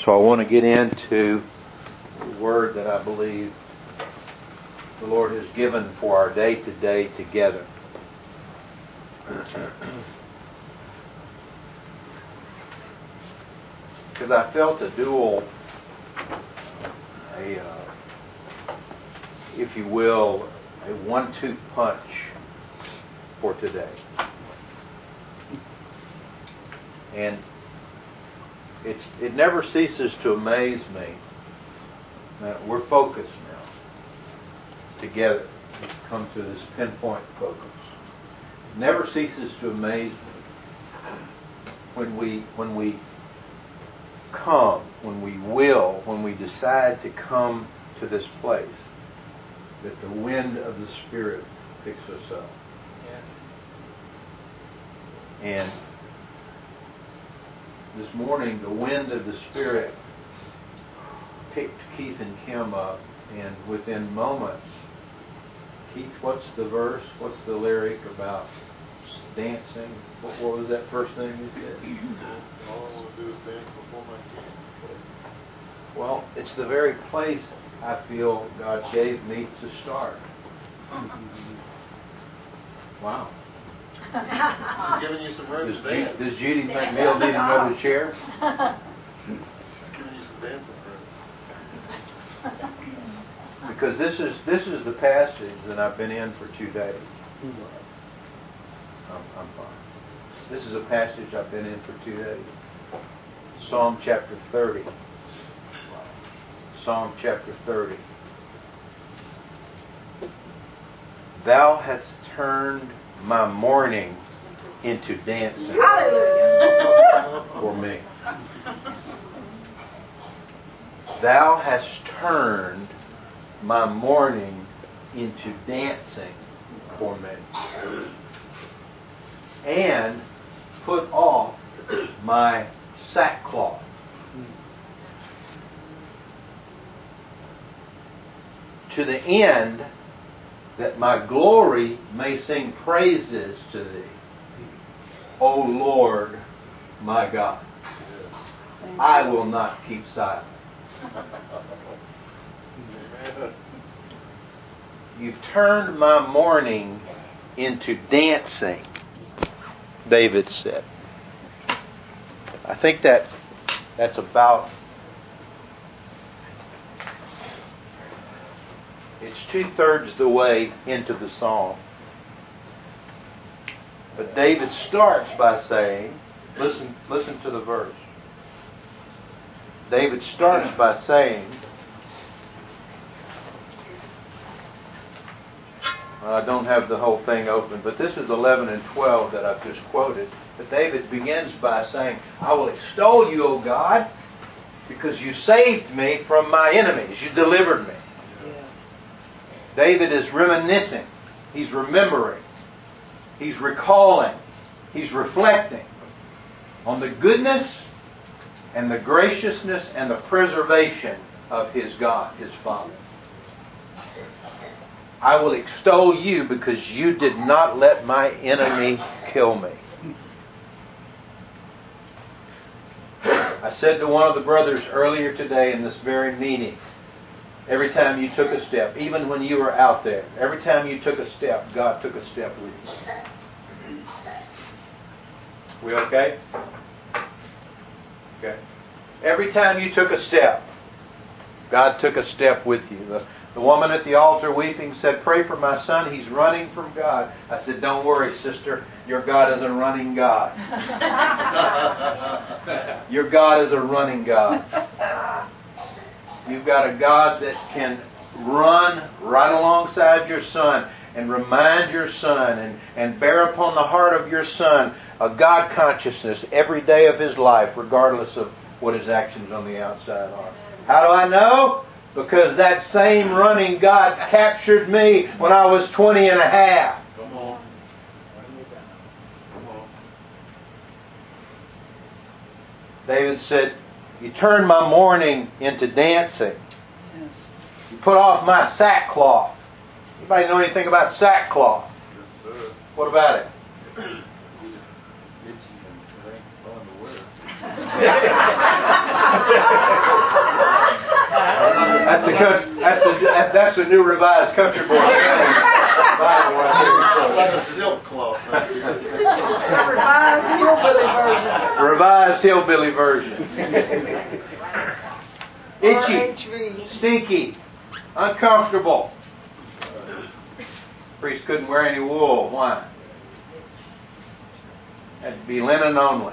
So I want to get into the word that I believe the Lord has given for our day-to-day together. Because I felt a dual, if you will, a 1-2 punch for today. And it never ceases to amaze me that we're focused now together. We've come to this pinpoint focus. It never ceases to amaze me when we come, when we decide to come to this place, that the wind of the Spirit picks us up. Yes. And this morning, the wind of the Spirit picked Keith and Kim up, and within moments, Keith, what's the verse? What's the lyric about dancing? What was that first thing you said? All I want to do is dance before my king. Well, it's the very place I feel God gave me to start. Wow. I'm giving you some room to dance. Does Judy McNeil need another chair? She's giving you some dancing room. Because this is the passage that I've been in for 2 days. I'm fine. This is a passage I've been in for 2 days. Psalm chapter 30. Psalm chapter 30. Thou hast turned my mourning into dancing for me. Thou hast turned my mourning into dancing for me. And put off my sackcloth. To the end that my glory may sing praises to Thee, O Lord, my God. I will not keep silent. You've turned my mourning into dancing, David said. I think that's about... It's 2/3 the way into the psalm. But David starts by saying, listen to the verse. David starts by saying, I don't have the whole thing open, but this is 11 and 12 that I've just quoted. But David begins by saying, I will extol you, O God, because you saved me from my enemies. You delivered me. David is reminiscing. He's remembering. He's recalling. He's reflecting on the goodness and the graciousness and the preservation of his God, his Father. I will extol you because you did not let my enemy kill me. I said to one of the brothers earlier today in this very meeting, every time you took a step, even when you were out there, every time you took a step, God took a step with you. We okay? Okay. Every time you took a step, God took a step with you. The woman at the altar weeping said, pray for my son. He's running from God. I said, don't worry, sister. Your God is a running God. Your God is a running God. You've got a God that can run right alongside your son and remind your son and bear upon the heart of your son a God consciousness every day of his life, regardless of what his actions on the outside are. How do I know? Because that same running God captured me when I was 20 and a half. Come on. Come on. David said, you turned my mourning into dancing. Yes. You put off my sackcloth. Anybody know anything about sackcloth? Yes, sir. What about it? Itchy and it ain't fun to wear. That's the new Revised Country Boy Bible right Sounds like there. a silk cloth. Revised hillbilly version. Revised Hillbilly version. Itchy, stinky, uncomfortable. Priest couldn't wear any wool. Why? Had to be linen only.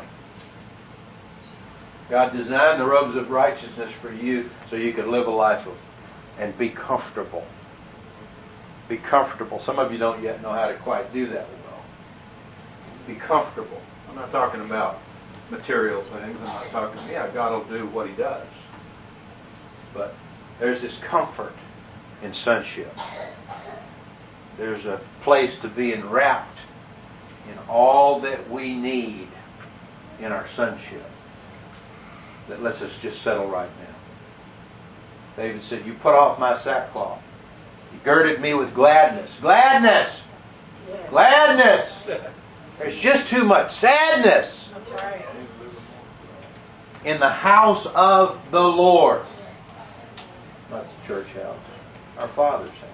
God designed the robes of righteousness for you so you could live a life of and be comfortable. Be comfortable. Some of you don't yet know how to quite do that well. Be comfortable. I'm not talking about material things. I'm not talking, God will do what He does. But there's this comfort in sonship. There's a place to be enwrapped in all that we need in our sonship that lets us just settle right now. David said, "You put off my sackcloth. You girded me with gladness." Gladness! Yes. Gladness! There's just too much sadness. That's right. In the house of the Lord. Not the church house. Our Father's house.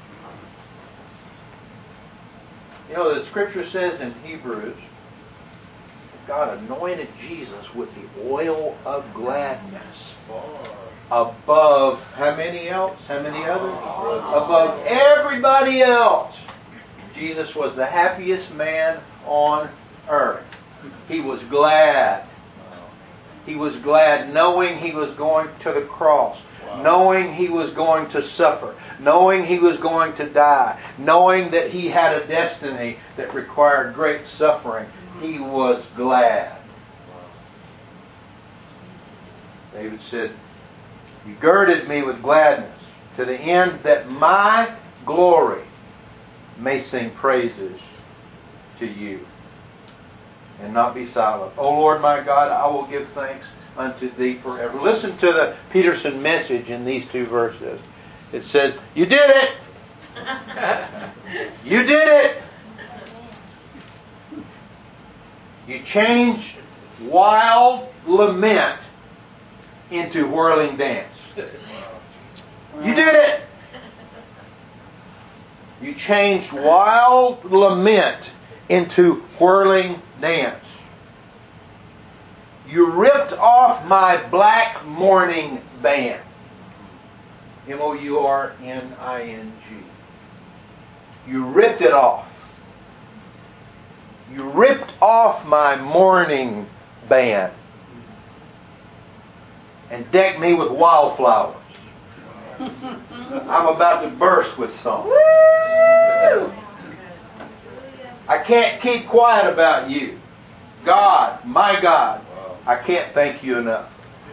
You know, the Scripture says in Hebrews, God anointed Jesus with the oil of gladness. Above, how many else? How many others? Above everybody else. Jesus was the happiest man on earth. He was glad. He was glad knowing He was going to the cross. Knowing He was going to suffer. Knowing He was going to die. Knowing that He had a destiny that required great suffering. He was glad. David said, "You girded me with gladness to the end that my glory may sing praises to you and not be silent. O Lord my God, I will give thanks unto Thee forever." Listen to the Peterson message in these two verses. It says, "You did it! You did it! You changed wild lament into whirling dance. You did it! You changed wild lament into whirling dance. You ripped off my black mourning band." M-O-U-R-N-I-N-G. You ripped it off. You ripped off my mourning band and decked me with wildflowers. I'm about to burst with song. I can't keep quiet about you. God, my God, I can't thank you enough.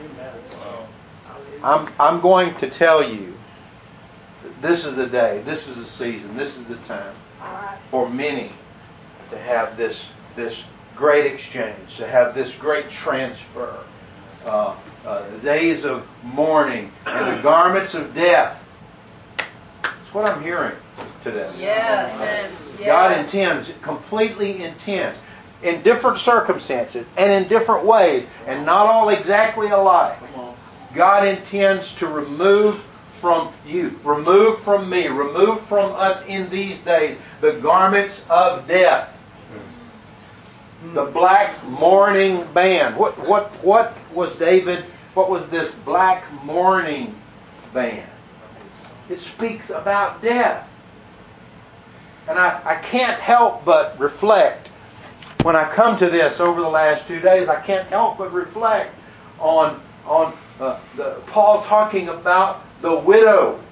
I'm going to tell you that this is the day, this is the season, this is the time for many to have this great exchange, to have this great transfer. The days of mourning and the garments of death. That's what I'm hearing today. Yes. God intends, completely intends, in different circumstances and in different ways, and not all exactly alike. God intends to remove from you, remove from me, remove from us in these days the garments of death. The black mourning band. What was David? What was this black mourning band? It speaks about death. And I can't help but reflect when I come to this over the last 2 days. I can't help but reflect on Paul talking about the widow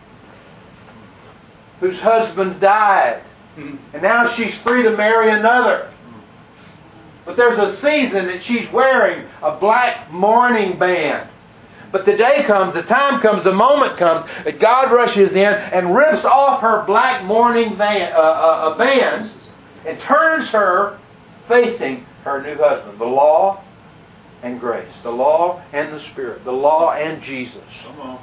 whose husband died, and now she's free to marry another. But there's a season that she's wearing a black mourning band. But the day comes, the time comes, the moment comes that God rushes in and rips off her black mourning bands and turns her facing her new husband. The law and grace. The law and the Spirit. The law and Jesus. Come on.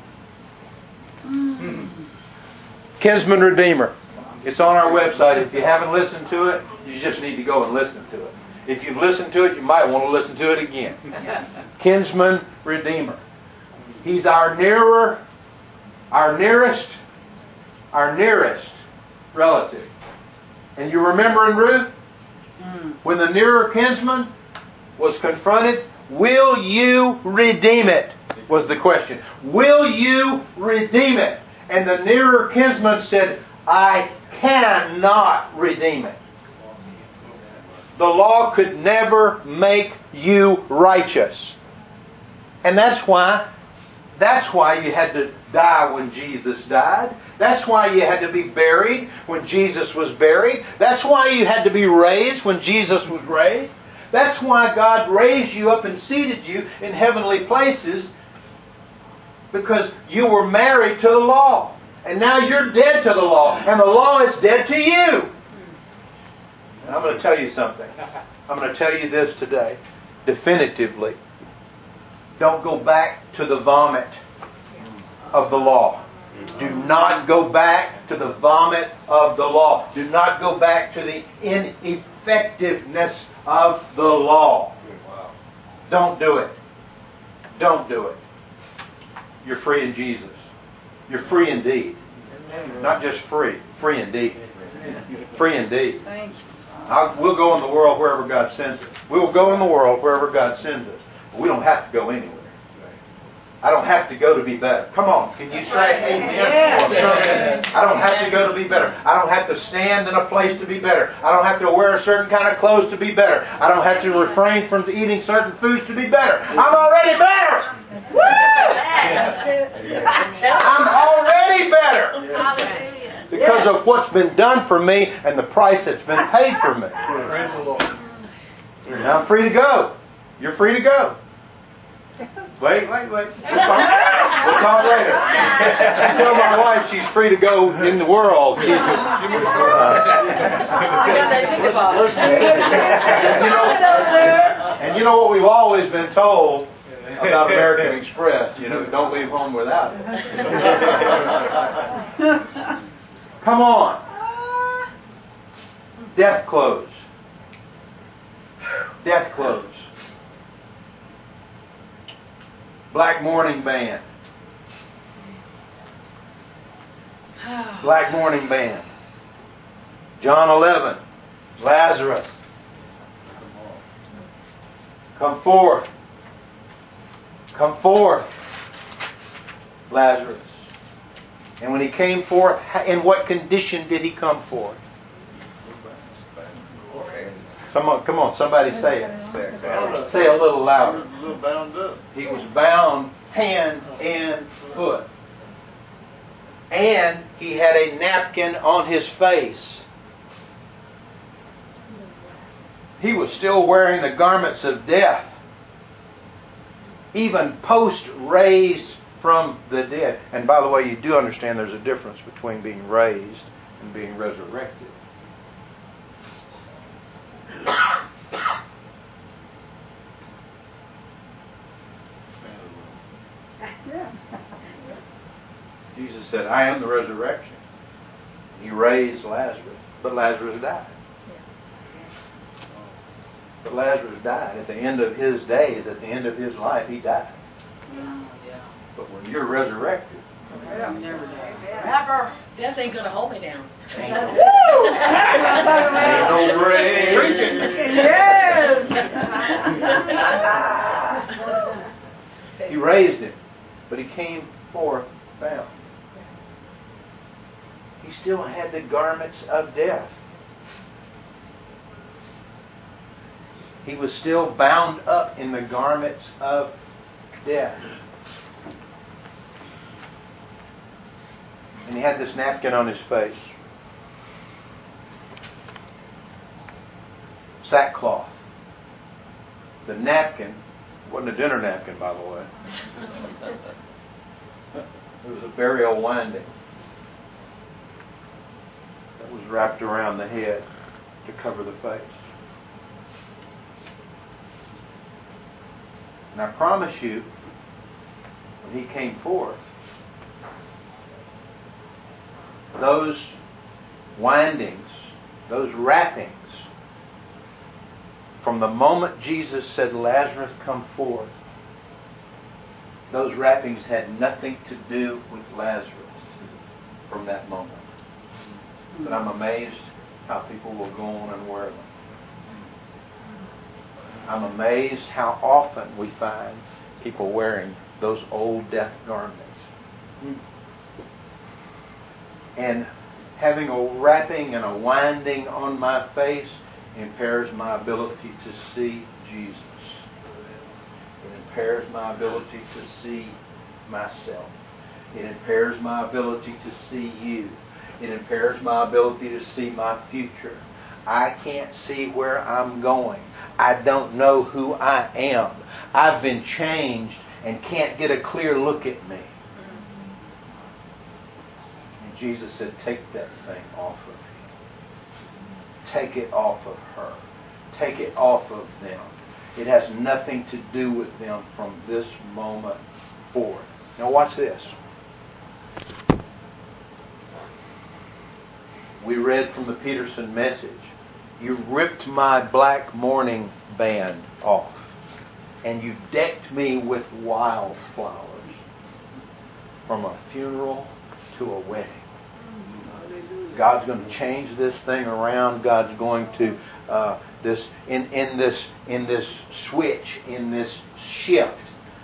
Kinsman Redeemer. It's on our website. If you haven't listened to it, you just need to go and listen to it. If you've listened to it, you might want to listen to it again. Kinsman Redeemer. He's our nearest relative. And you remember in Ruth? When the nearer kinsman was confronted, will you redeem it? Was the question. Will you redeem it? And the nearer kinsman said, I cannot redeem it. The law could never make you righteous. And that's why you had to die when Jesus died. That's why you had to be buried when Jesus was buried. That's why you had to be raised when Jesus was raised. That's why God raised you up and seated you in heavenly places, because you were married to the law. And now you're dead to the law. And the law is dead to you. And I'm going to tell you something. I'm going to tell you this today, definitively. Don't go back to the vomit of the law. Do not go back to the vomit of the law. Do not go back to the ineffectiveness of the law. Don't do it. Don't do it. You're free in Jesus. You're free indeed. Not just free. Free indeed. Free indeed. We'll go in the world wherever God sends us. We will go in the world wherever God sends us. But we don't have to go anywhere. I don't have to go to be better. Come on, can you say amen? I don't have to go to be better. I don't have to stand in a place to be better. I don't have to wear a certain kind of clothes to be better. I don't have to refrain from eating certain foods to be better. I'm already better. I'm already better. Because of what's been done for me and the price that's been paid for me. Praise the Lord. Now I'm free to go. You're free to go. Wait. We'll talk later. I tell my wife she's free to go in the world. And you know what we've always been told about American Express? Don't leave home without it. Come on. Death clothes. Death clothes. Black Mourning Band. Black Mourning Band. John 11. Lazarus. Come forth. Come forth. Lazarus. And when he came forth, in what condition did he come forth? Come on, somebody say it. Say it a little louder. He was a little bound up. He was bound hand and foot. And he had a napkin on his face. He was still wearing the garments of death, even post-raised from the dead. And by the way, you do understand there's a difference between being raised and being resurrected. Jesus said, I am the resurrection. He raised Lazarus, but Lazarus died. But Lazarus died. At the end of his days, at the end of his life, he died. But when you're resurrected, Never. Death ain't gonna hold me down. ain't no grave. He raised him, but he came forth bound. He still had the garments of death. He was still bound up in the garments of death. And he had this napkin on his face. Sackcloth. The napkin wasn't a dinner napkin, by the way. It was a burial winding that was wrapped around the head to cover the face. And I promise you, when he came forth, those windings, those wrappings from from the moment Jesus said, Lazarus, come forth, those wrappings had nothing to do with Lazarus from that moment. But I'm amazed how people will go on and wear them. I'm amazed how often we find people wearing those old death garments. And having a wrapping and a winding on my face impairs my ability to see Jesus. It impairs my ability to see myself. It impairs my ability to see you. It impairs my ability to see my future. I can't see where I'm going. I don't know who I am. I've been changed and can't get a clear look at me. And Jesus said, take that thing off of you. Take it off of her. Take it off of them. It has nothing to do with them from this moment forward. Now watch this. We read from the Peterson message. You ripped my black mourning band off. And you decked me with wildflowers. From a funeral to a wedding. God's going to change this thing around. God's going to in this switch, in this shift.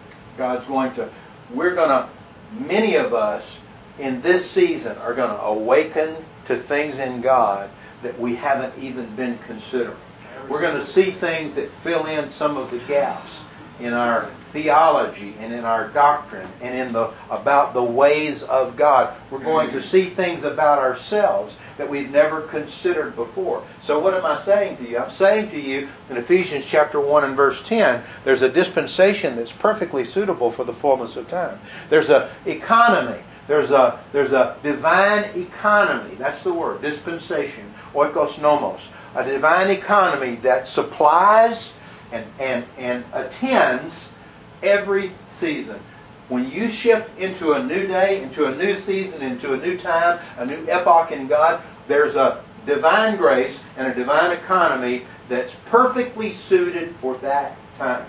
Many of us in this season are going to awaken to things in God that we haven't even been considering. We're going to see things that fill in some of the gaps in our theology and in our doctrine and about the ways of God. We're going to see things about ourselves that we've never considered before. So what am I saying to you? I'm saying to you in Ephesians chapter 1 and verse 10, there's a dispensation that's perfectly suitable for the fullness of time. There's an economy. There's a divine economy. That's the word, dispensation, oikos nomos. A divine economy that supplies and attends every season. When you shift into a new day, into a new season, into a new time, a new epoch in God, there's a divine grace and a divine economy that's perfectly suited for that time.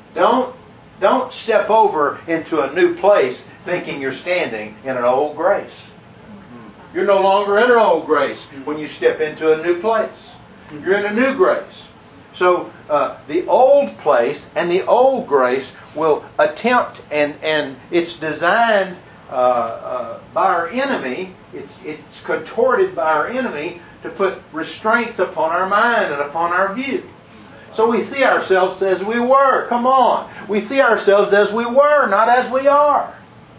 Don't step over into a new place thinking you're standing in an old grace. You're no longer in an old grace when you step into a new place. You're in a new grace. So the old place and the old grace will attempt, and it's designed by our enemy, it's contorted by our enemy to put restraints upon our mind and upon our view. So we see ourselves as we were. Come on. We see ourselves as we were, not as we are.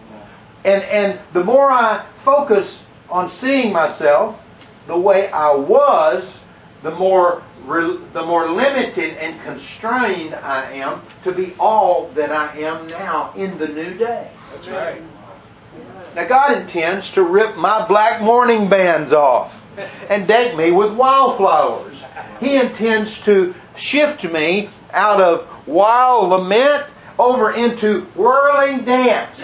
And the more I focus on seeing myself the way I was, the more limited and constrained I am to be all that I am now in the new day. That's right. Now God intends to rip my black mourning bands off and deck me with wildflowers. He intends to shift me out of wild lament over into whirling dance.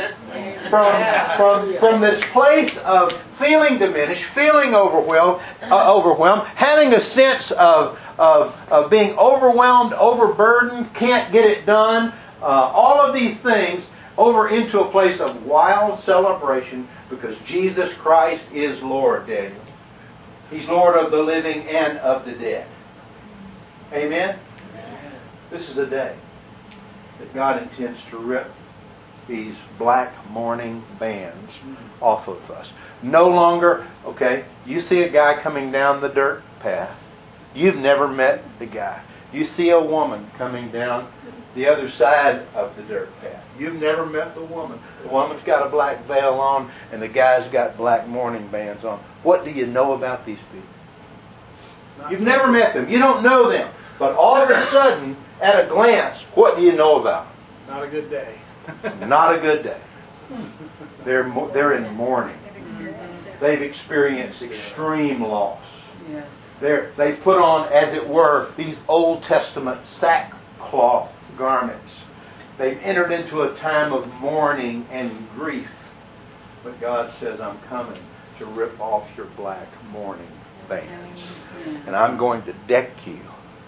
From this place of feeling diminished, feeling overwhelmed, having a sense of being overwhelmed, overburdened, can't get it done, all of these things, over into a place of wild celebration because Jesus Christ is Lord, Daniel. He's Lord of the living and of the dead. Amen? This is a day that God intends to rip these black mourning bands off of us. No longer, you see a guy coming down the dirt path. You've never met the guy. You see a woman coming down the other side of the dirt path. You've never met the woman. The woman's got a black veil on and the guy's got black mourning bands on. What do you know about these people? You've never met them. You don't know them. But all of a sudden, at a glance, what do you know about them? Not a good day. Not a good day. They're in mourning. They've experienced extreme loss. Yes. They've put on, as it were, these Old Testament sackcloth garments. They've entered into a time of mourning and grief. But God says, I'm coming to rip off your black mourning bands. And I'm going to deck you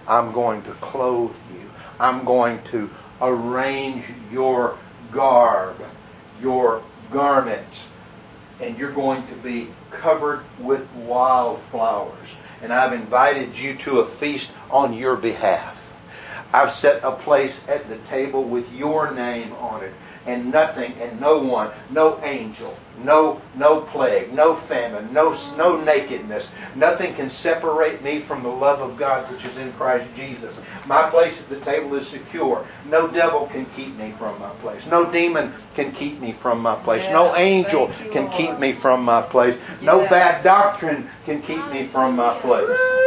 I'm going to clothe you. I'm going to arrange your garb, your garments, and you're going to be covered with wildflowers. And I've invited you to a feast on your behalf. I've set a place at the table with your name on it. And nothing and no one, no angel, no plague, no famine, no nakedness. Nothing can separate me from the love of God which is in Christ Jesus. My place at the table is secure. No devil can keep me from my place. No demon can keep me from my place. No angel can keep me from my place. No bad doctrine can keep me from my place.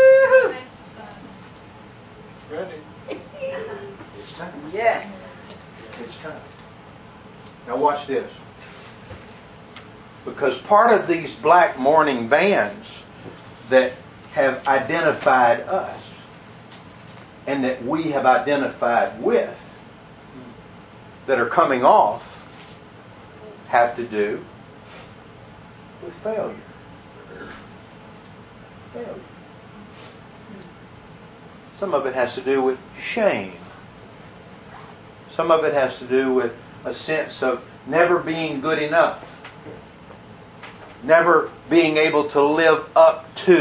Ready? It's time. Yes. It's time. Now watch this. Because part of these black mourning bands that have identified us and that we have identified with, that are coming off, have to do with failure. Failure. Some of it has to do with shame. Some of it has to do with a sense of never being good enough. Never being able to live up to ...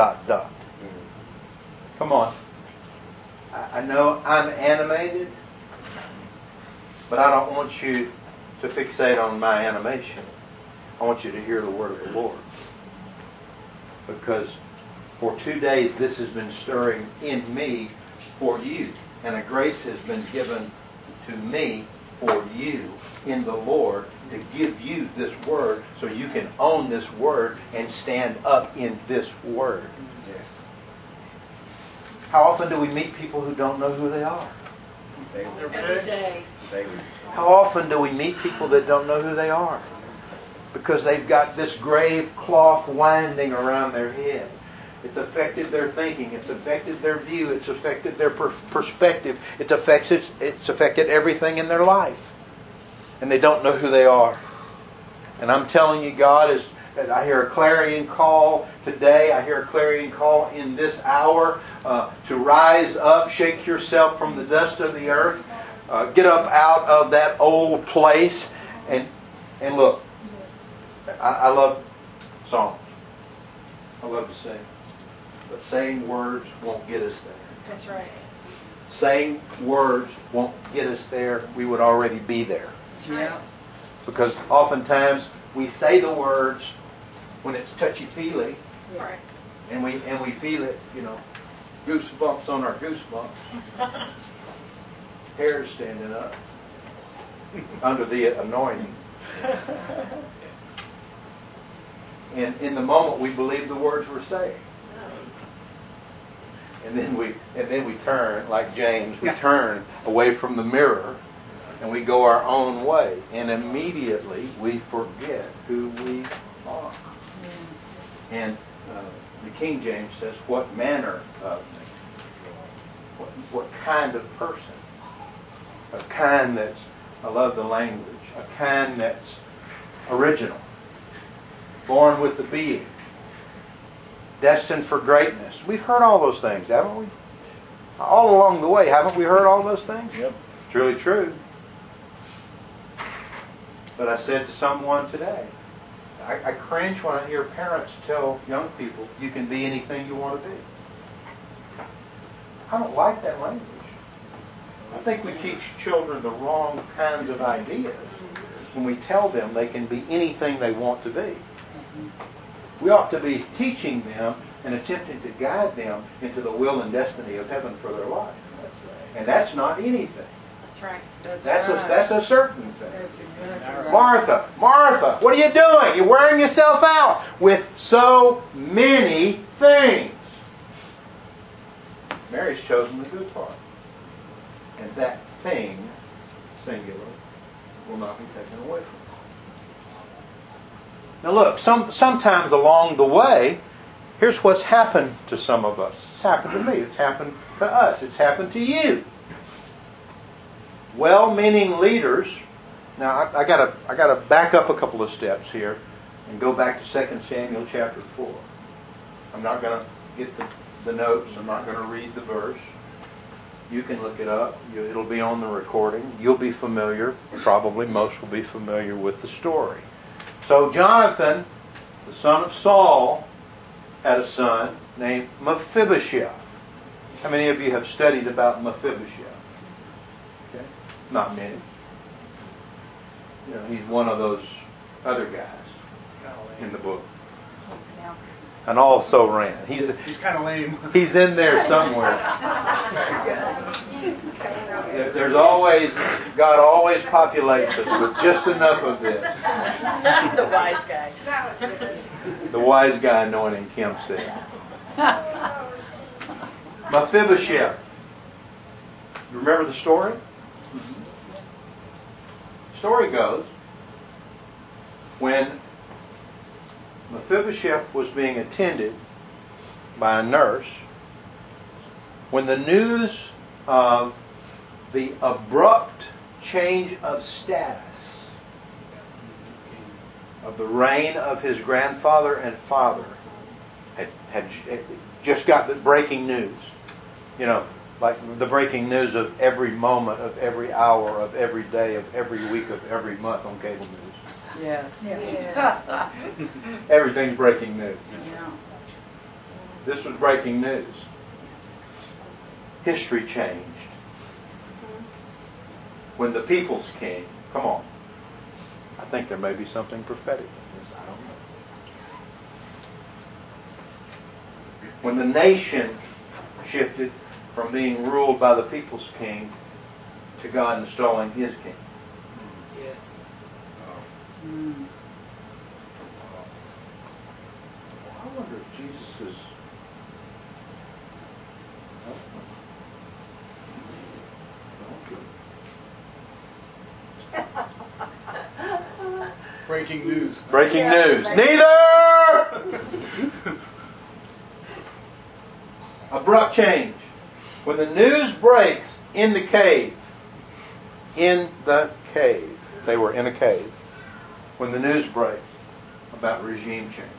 Come on. I know I'm animated, but I don't want you to fixate on my animation. I want you to hear the word of the Lord. Because for 2 days this has been stirring in me for you. And a grace has been given to me for you in the Lord to give you this word so you can own this word and stand up in this word. Yes. How often do we meet people who don't know who they are? Every day. How often do we meet people that don't know who they are? Because they've got this grave cloth winding around their head. It's affected their thinking. It's affected their view. It's affected their perspective. It's affected everything in their life. And they don't know who they are. And I'm telling you, God is... I hear a clarion call today. I hear a clarion call in this hour to rise up, shake yourself from the dust of the earth, get up out of that old place, and look. I love songs. I love to sing. But saying words won't get us there. That's right. Saying words won't get us there. We would already be there. Yeah. Because oftentimes we say the words when it's touchy-feely, Right. and we feel it, goosebumps on our goosebumps, hair standing up under the anointing. And in the moment we believe the words we're saying. And then we turn, like James, we turn away from the mirror and we go our own way. And immediately we forget who we are. And the King James says, what manner of me? What kind of person? A kind that's, I love the language, a kind that's original. Born with the being. Destined for greatness. We've heard all those things, haven't we? All along the way, haven't we heard all those things? Yep. It's really true. But I said to someone today, I cringe when I hear parents tell young people, you can be anything you want to be. I don't like that language. I think we teach children the wrong kinds of ideas when we tell them they can be anything they want to be. We ought to be teaching them and attempting to guide them into the will and destiny of heaven for their life. That's right. And that's not anything. That's right. That's a certain thing. That's exactly right. Martha, what are you doing? You're wearing yourself out with so many things. Mary's chosen the good part. And that thing, singular, will not be taken away from her. Now look, sometimes along the way, here's what's happened to some of us. It's happened to me. It's happened to us. It's happened to you. Well-meaning leaders. Now I gotta back up a couple of steps here and go back to 2 Samuel chapter 4. I'm not going to get the the notes. I'm not going to read the verse. You can look it up. It'll be on the recording. You'll be familiar. Probably most will be familiar with the story. So Jonathan, the son of Saul, had a son named Mephibosheth. How many of you have studied about Mephibosheth? Okay. Not many. He's one of those other guys in the book. And also ran. He's kind of lame. He's in there somewhere. There's always, God always populates us with just enough of this. The wise guy. The wise guy anointing, Kim said. Mephibosheth. You remember the story? The story goes, when Mephibosheth was being attended by a nurse, when the news of the abrupt change of status of the reign of his grandfather and father had just got the breaking news. Like the breaking news of every moment, of every hour, of every day, of every week, of every month on cable news. Yes. Everything's breaking news. Yeah. This was breaking news. History changed. When the people's king, come on. I think there may be something prophetic in this. I don't know. When the nation shifted from being ruled by the people's king to God installing His king. Yes. I wonder if Jesus is... Breaking news. Breaking news. Neither! Abrupt change. When the news breaks in the cave, they were in a cave. When the news breaks about regime change,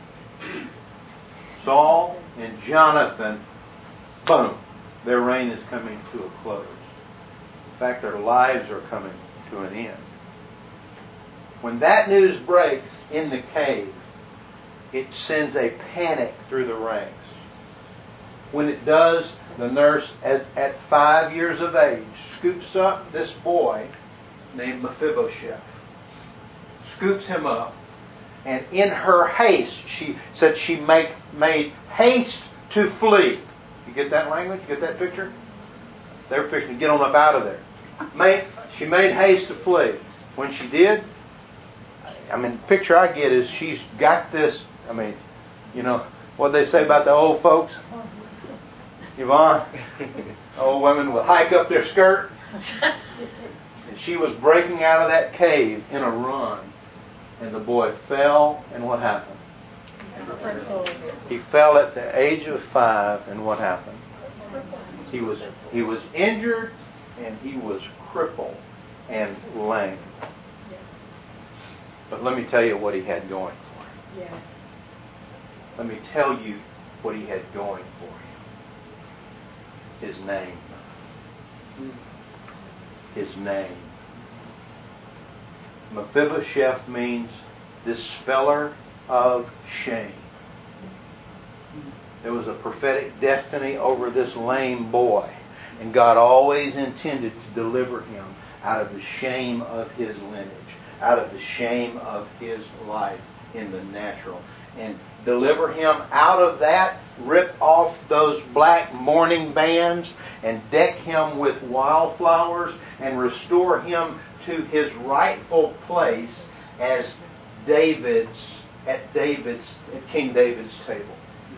Saul and Jonathan, boom, their reign is coming to a close. In fact, their lives are coming to an end. When that news breaks in the cave, it sends a panic through the ranks. When it does, the nurse at 5 years of age scoops up this boy named Mephibosheth. Scoops him up, and in her haste, she said she made haste to flee. You get that language? You get that picture? They were fixing to get on up out of there. She made haste to flee. When she did, the picture I get is she's got this, what they say about the old folks? Yvonne, old women will hike up their skirt. And she was breaking out of that cave in a run. And the boy fell, and what happened? He fell at the age of 5, and what happened? He was injured, and he was crippled and lame. But let me tell you what he had going for him. Yeah. Let me tell you what he had going for him. His name. His name. Mephibosheth means dispeller of shame. There was a prophetic destiny over this lame boy. And God always intended to deliver him out of the shame of his lineage, out of the shame of his life in the natural. And deliver him out of that, rip off those black mourning bands, and deck him with wildflowers, and restore him to his rightful place as at King David's table.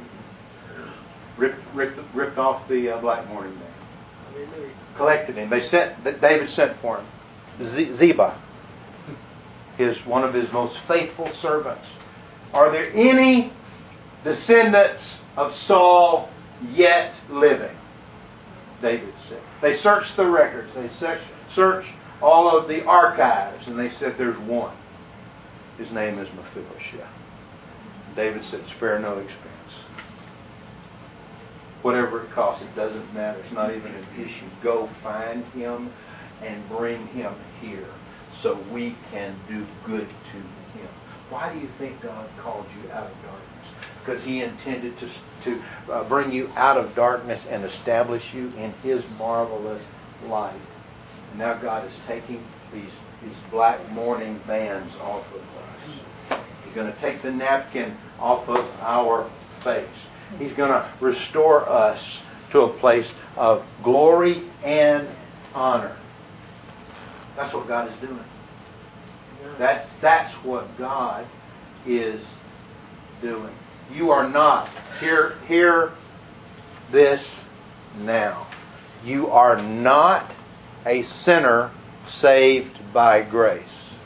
Ripped off the black mourning band. Collected him. David sent for him. Ziba, one of his most faithful servants. Are there any descendants of Saul yet living? David said. They searched the records. They searched all of the archives, and they said there's one. His name is Mephibosheth. David said, spare no expense. Whatever it costs, it doesn't matter. It's not even an issue. Go find him and bring him here so we can do good to him. Why do you think God called you out of darkness? Because he intended to bring you out of darkness and establish you in his marvelous light. And now God is taking these black mourning bands off of us. He's going to take the napkin off of our face. He's going to restore us to a place of glory and honor. That's what God is doing. That's what God is doing. You are not. Hear this now. You are not a sinner saved by grace.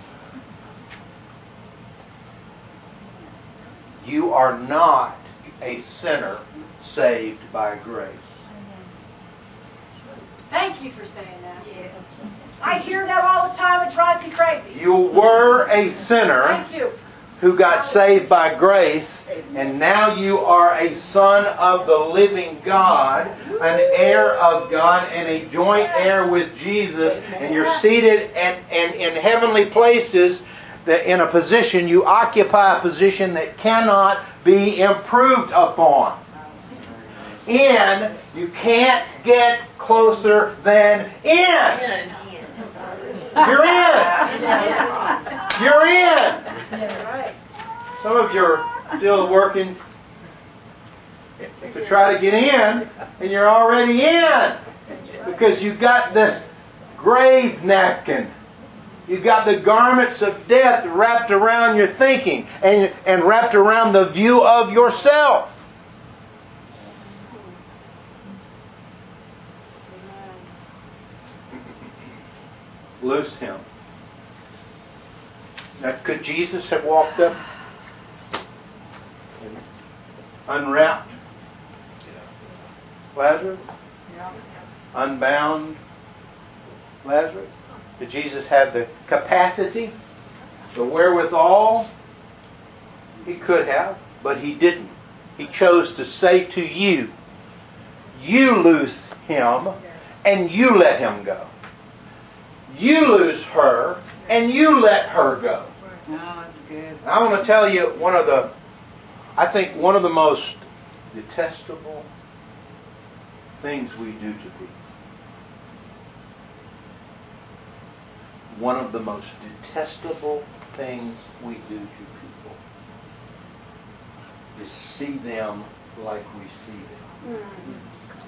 You are not a sinner saved by grace. Thank you for saying that. Yes. I hear that all the time. It drives me crazy. You were a sinner. Thank you. Who got saved by grace, and now you are a son of the living God, an heir of God, and a joint heir with Jesus, and you're seated and in heavenly places, that in a position, you occupy a position that cannot be improved upon. In, you can't get closer than in. You're in. You're in. Some of you are still working to try to get in, and you're already in. Because you've got this grave napkin. You've got the garments of death wrapped around your thinking and wrapped around the view of yourself. Loose him. Now, could Jesus have walked up and unwrapped Lazarus? Unbound Lazarus? Did Jesus have the capacity, the wherewithal? He could have, but he didn't. He chose to say to you, you loose him and you let him go. You loose her and you let her go. Oh, that's good. I want to tell you one of the most detestable things we do to people. One of the most detestable things we do to people is see them like we see them.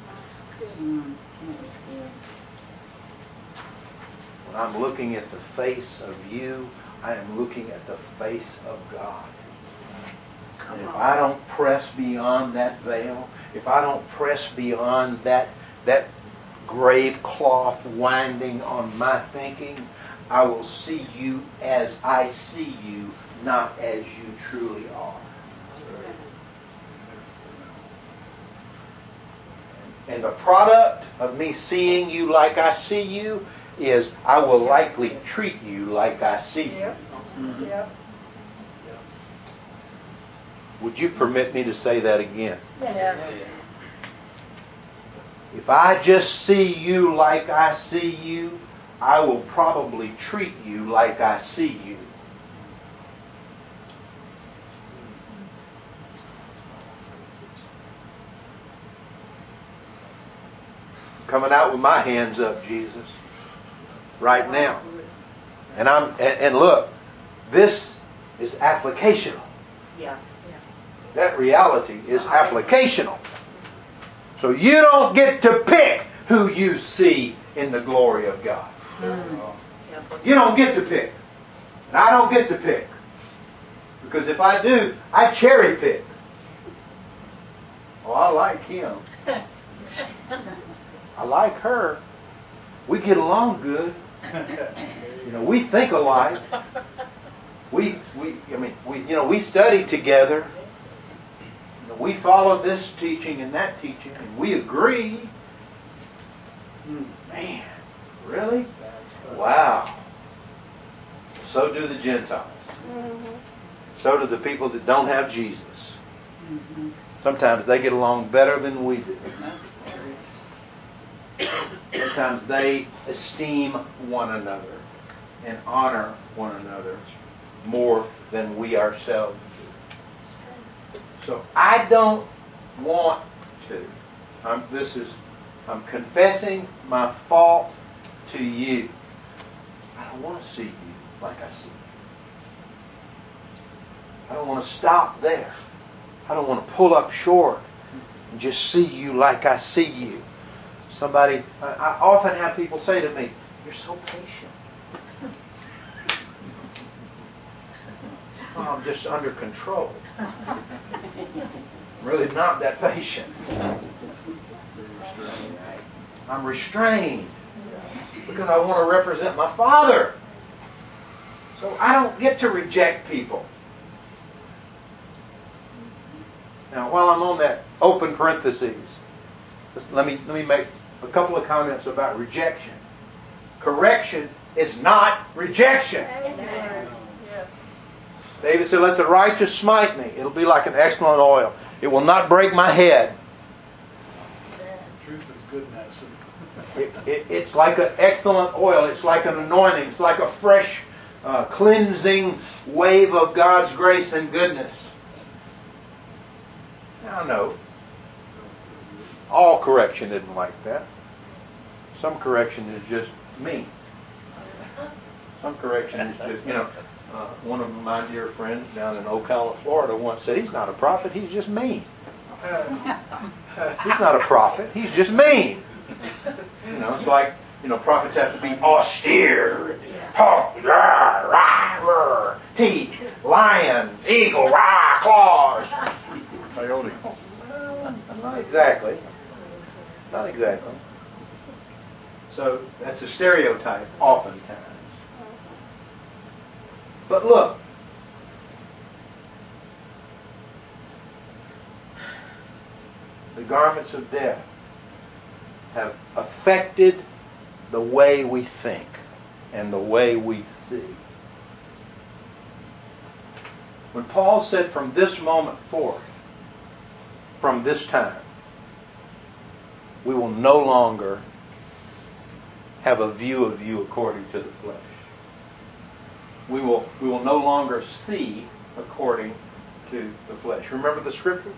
When I'm looking at the face of you, I am looking at the face of God. And if I don't press beyond that veil, if I don't press beyond that grave cloth winding on my thinking, I will see you as I see you, not as you truly are. And the product of me seeing you like I see you is I will likely treat you like I see you. Yep. Would you permit me to say that again? Yes. If I just see you like I see you, I will probably treat you like I see you. Coming out with my hands up, Jesus, right now. And look, this is applicational. Yeah. That reality is applicational. So you don't get to pick who you see in the glory of God. You don't get to pick. And I don't get to pick. Because if I do, I cherry pick. Oh, I like him. I like her. We get along good. We think alike. We study together. We follow this teaching and that teaching, and we agree. Man, really? Wow. So do the Gentiles. So do the people that don't have Jesus. Sometimes they get along better than we do. Sometimes they esteem one another and honor one another more than we ourselves do. So I don't want to. I'm confessing my fault to you. I don't want to see you like I see you. I don't want to stop there. I don't want to pull up short and just see you like I see you. I often have people say to me, "You're so patient." Well, I'm just under control. I'm really not that patient. I'm restrained because I want to represent my Father. So I don't get to reject people. Now, while I'm on that open parentheses, let me make a couple of comments about rejection. Correction is not rejection. David said, "Let the righteous smite me. It'll be like an excellent oil. It will not break my head." Truth is good medicine. It's like an excellent oil. It's like an anointing. It's like a fresh, cleansing wave of God's grace and goodness. Now, no. All correction isn't like that. Some correction is just mean. Some correction is just, one of my dear friends down in Ocala, Florida once said, "He's not a prophet, he's just mean." He's not a prophet, he's just mean. It's like, prophets have to be austere. Teeth, lion, eagle, claws. Coyote. Not exactly. Not exactly. So that's a stereotype, oftentimes. But look, the garments of death have affected the way we think and the way we see. When Paul said, "From this moment forth, from this time, we will no longer have a view of you according to the flesh. We will no longer see according to the flesh." Remember the scripture?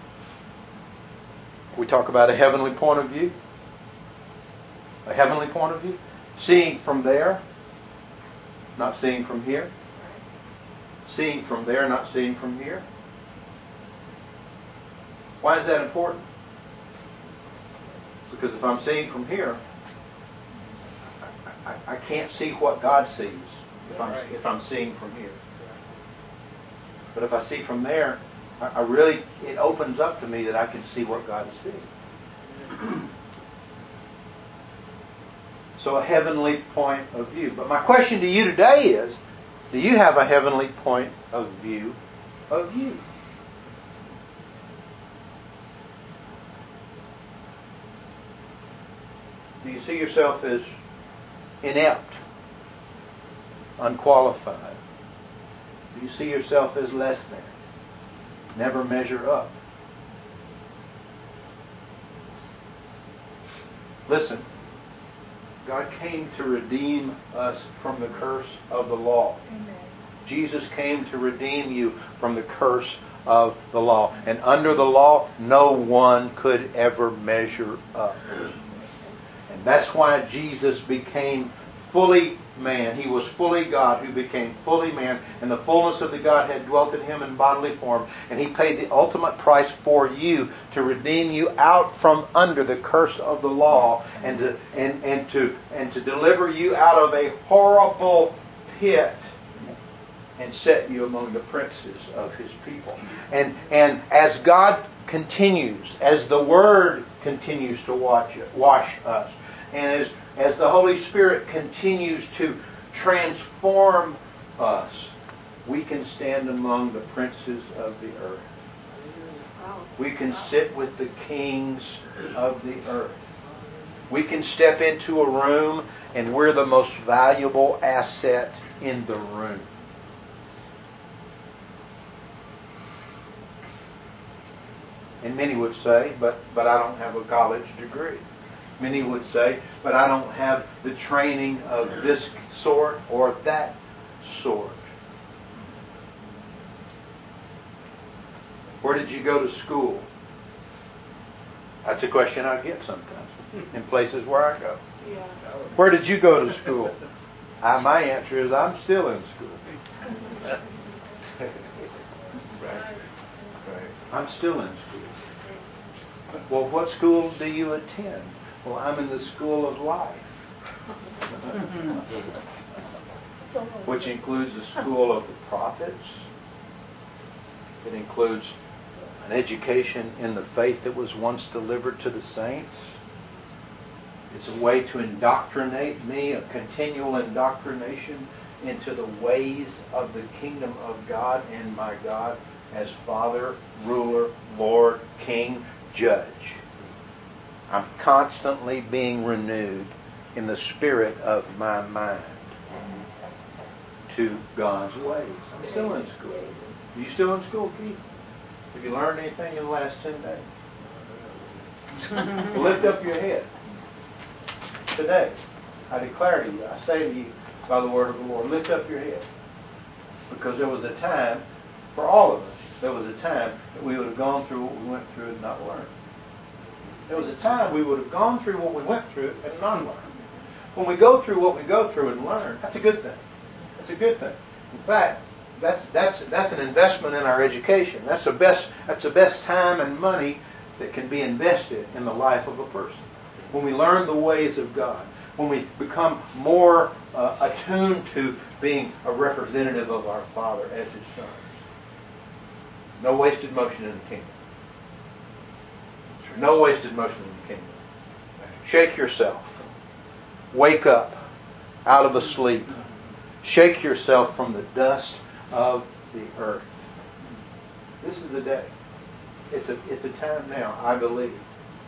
We talk about a heavenly point of view. A heavenly point of view. Seeing from there, not seeing from here. Seeing from there, not seeing from here. Why is that important? Because if I'm seeing from here, I can't see what God sees if I'm seeing from here. But if I see from there, it opens up to me that I can see what God is seeing. So a heavenly point of view. But my question to you today is, do you have a heavenly point of view of you? Do you see yourself as inept, unqualified? Do you see yourself as less than? Never measure up? Listen, God came to redeem us from the curse of the law. Amen. Jesus came to redeem you from the curse of the law. And under the law, no one could ever measure up. And that's why Jesus became fully man. He was fully God who became fully man, and the fullness of the Godhead dwelt in Him in bodily form. And He paid the ultimate price for you to redeem you out from under the curse of the law and to deliver you out of a horrible pit and set you among the princes of His people. And as God continues, as the Word continues to wash us, and as the Holy Spirit continues to transform us, we can stand among the princes of the earth. We can sit with the kings of the earth. We can step into a room and we're the most valuable asset in the room. And many would say, but I don't have a college degree. Many would say, but I don't have the training of this sort or that sort. Where did you go to school? That's a question I get sometimes in places where I go. Where did you go to school? My answer is I'm still in school. Right. I'm still in school. Well, what school do you attend? Well, I'm in the school of life. Which includes the school of the prophets. It includes an education in the faith that was once delivered to the saints. It's a way to indoctrinate me, a continual indoctrination into the ways of the kingdom of God and my God as Father, Ruler, Lord, King, Judge. I'm constantly being renewed in the spirit of my mind to God's ways. I'm still in school. Are you still in school, Keith? Have you learned anything in the last 10 days? Well, lift up your head. Today, I declare to you, I say to you by the word of the Lord, lift up your head. Because there was a time, for all of us, there was a time that we would have gone through what we went through and not learned. There was a time we would have gone through what we went through and not learned. When we go through what we go through and learn, that's a good thing. That's a good thing. In fact, that's an investment in our education. That's the best time and money that can be invested in the life of a person. When we learn the ways of God, when we become more attuned to being a representative of our Father as His sons. No wasted motion in the kingdom. No wasted motion in the kingdom. Shake yourself. Wake up out of a sleep. Shake yourself from the dust of the earth. This is the day. It's a time now, I believe,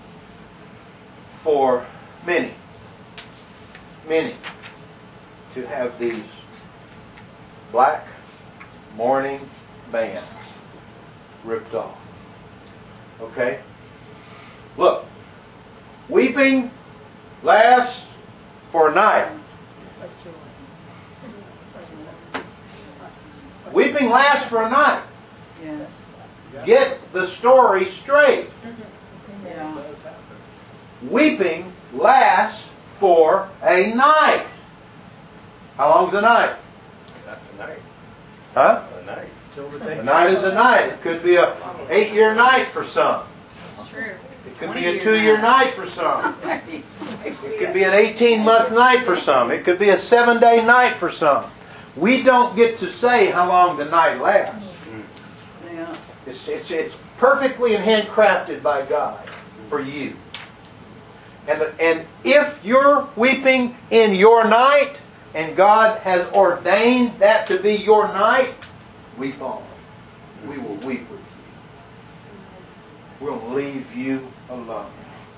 for many to have these black mourning bands ripped off. Okay? Look. Weeping lasts for a night. Weeping lasts for a night. Yes. Get the story straight. Yeah. Weeping lasts for a night. How long's a night? Not tonight. Huh? A night. A night is a night. It could be a 8-year night for some. That's true. It could be a 2-year night for some. It could be an 18-month night for some. It could be a 7-day night for some. We don't get to say how long the night lasts. Yeah. It's perfectly and handcrafted by God for you. And if you're weeping in your night, and God has ordained that to be your night, weep on. We will weep with you. We'll leave you alone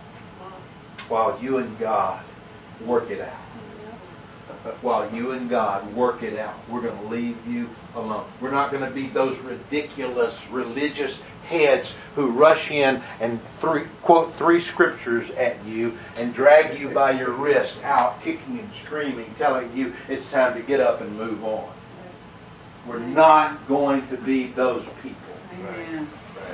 while you and God work it out. While you and God work it out, we're going to leave you alone. We're not going to be those ridiculous religious heads who rush in and quote 3 scriptures at you and drag you by your wrist out, kicking and screaming, telling you it's time to get up and move on. We're not going to be those people. Amen.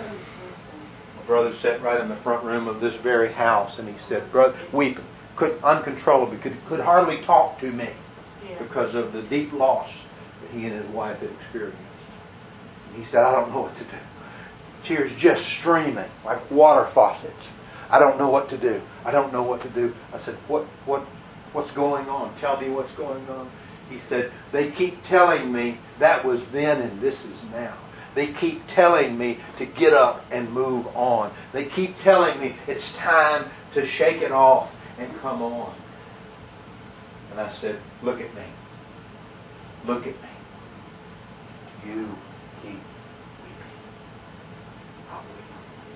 My brother sat right in the front room of this very house, and he said, brother, weeping, uncontrollably, could hardly talk to me because of the deep loss that he and his wife had experienced. And he said, I don't know what to do. Tears just streaming like water faucets. I don't know what to do. I don't know what to do. I said, what's going on? Tell me what's going on. He said, they keep telling me that was then and this is now. They keep telling me to get up and move on. They keep telling me it's time to shake it off and come on. And I said, look at me. Look at me. You keep weeping. I'll weep.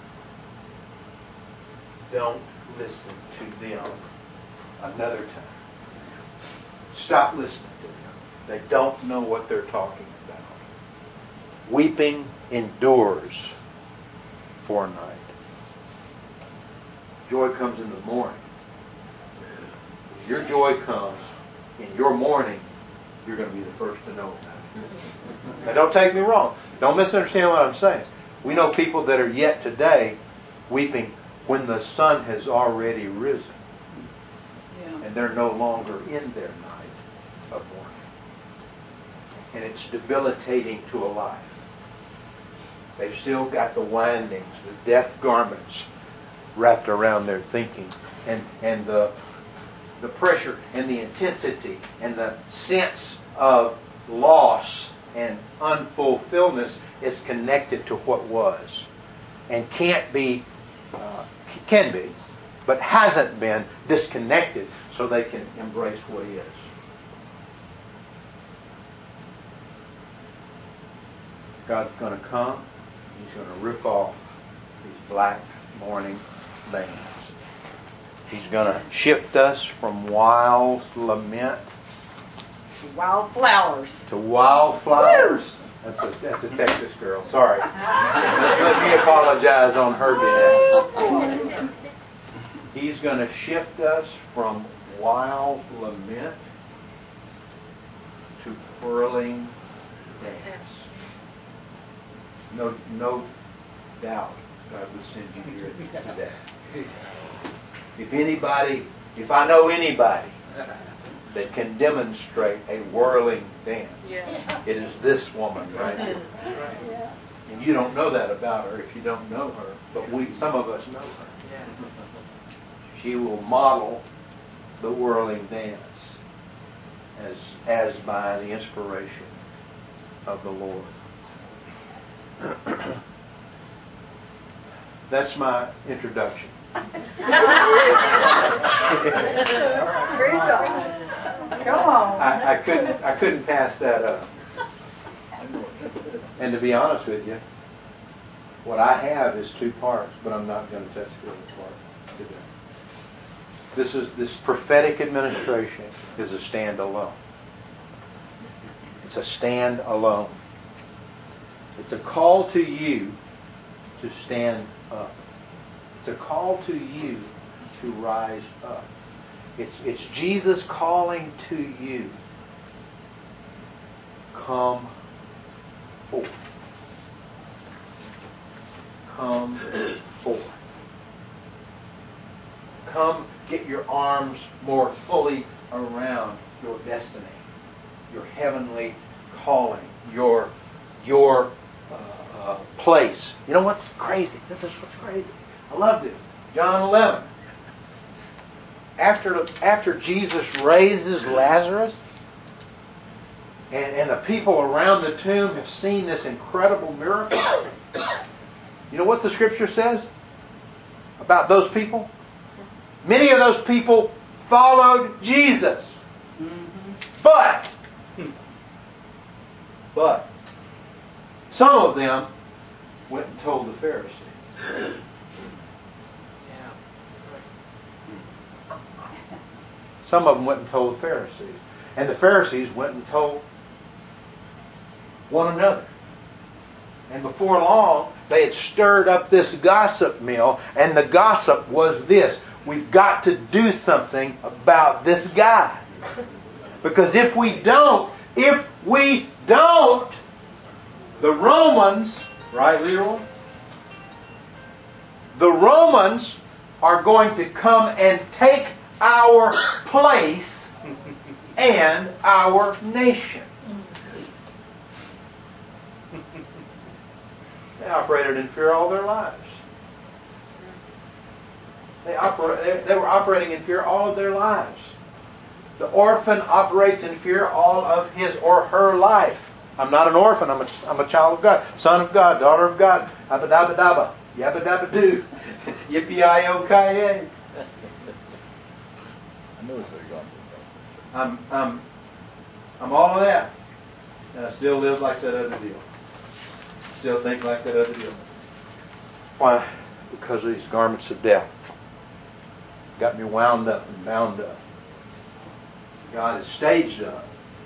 Don't listen to them another time. Stop listening to them. They don't know what they're talking about. Weeping endures for a night. Joy comes in the morning. When your joy comes in your morning, you're going to be the first to know about it. Now, don't take me wrong. Don't misunderstand what I'm saying. We know people that are yet today weeping when the sun has already risen. Yeah. And they're no longer in their night of mourning. And it's debilitating to a life. They've still got the windings, the death garments wrapped around their thinking. And the pressure and the intensity and the sense of loss and unfulfilledness is connected to what was. And can be, but hasn't been disconnected so they can embrace what is. God's going to come. He's going to rip off these black mourning bands. He's going to shift us from wild lament Wildflowers. to wildflowers. That's a Texas girl. Sorry. Let me apologize on her behalf. He's going to shift us from wild lament to whirling dance. No doubt God will send you here today. If I know anybody that can demonstrate a whirling dance, it is this woman right here. Yeah. And you don't know that about her if you don't know her, but some of us know her. She will model the whirling dance as by the inspiration of the Lord. That's my introduction. Great job. Come on. I couldn't pass that up. And to be honest with you, what I have is two parts, but I'm not going to touch the other part today. This prophetic administration is a stand-alone. It's a stand-alone. It's a call to you to stand up. It's a call to you to rise up. It's Jesus calling to you. Come forth. Come forth. Come get your arms more fully around your destiny, your heavenly calling, your place. You know what's crazy? This is what's crazy. I loved it. John 11. After Jesus raises Lazarus, and the people around the tomb have seen this incredible miracle, you know what the Scripture says about those people? Many of those people followed Jesus. But some of them went and told the Pharisees. Some of them went and told the Pharisees. And the Pharisees went and told one another. And before long, they had stirred up this gossip mill. And the gossip was this: we've got to do something about this guy. Because if we don't, the Romans, right, Leroy? The Romans are going to come and take our place and our nation. They operated in fear all their lives. They were operating in fear all of their lives. The orphan operates in fear all of his or her life. I'm not an orphan. I'm a child of God, son of God, daughter of God. Abba dabba dabba, yabba dabba doo, yippee-i-o-ki-yay. I know what they're going to I'm all of that, and I still live like that other deal. Still think like that other deal. Why? Because of these garments of death got me wound up and bound up. God has staged up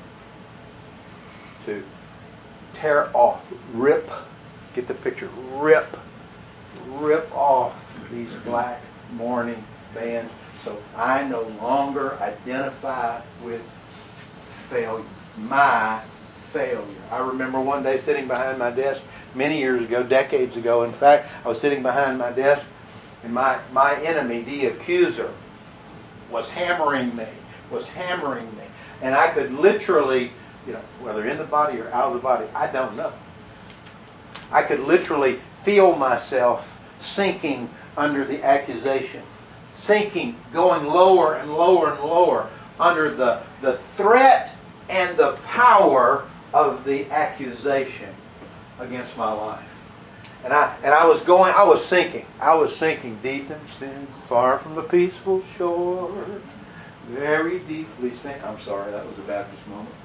to tear off, rip, get the picture, rip off these black morning band. So I no longer identify with failure. My failure. I remember one day sitting behind my desk many years ago, decades ago. In fact, I was sitting behind my desk and my enemy, the accuser, was hammering me. And I could literally, whether in the body or out of the body, I don't know. I could literally feel myself sinking under the accusation. Sinking, going lower and lower and lower under the threat and the power of the accusation against my life. And I was sinking deep in sin, far from the peaceful shore, very deeply sinking. I'm sorry, that was a Baptist moment.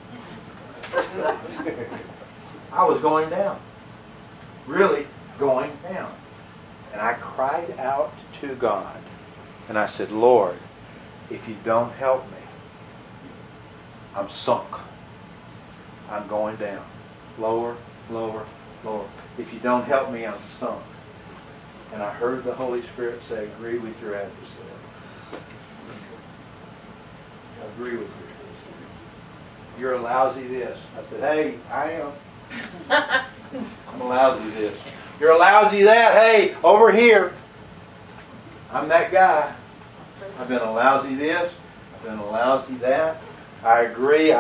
I was going down. Really going down. And I cried out to God. And I said, Lord, if you don't help me, I'm sunk. I'm going down. Lower, lower, lower. If you don't help me, I'm sunk. And I heard the Holy Spirit say, agree with your adversary. Agree with your adversary. You're a lousy this. I said, hey, I am. I'm a lousy this. You're a lousy that. Hey, over here. I'm that guy. I've been a lousy this. I've been a lousy that. I agree.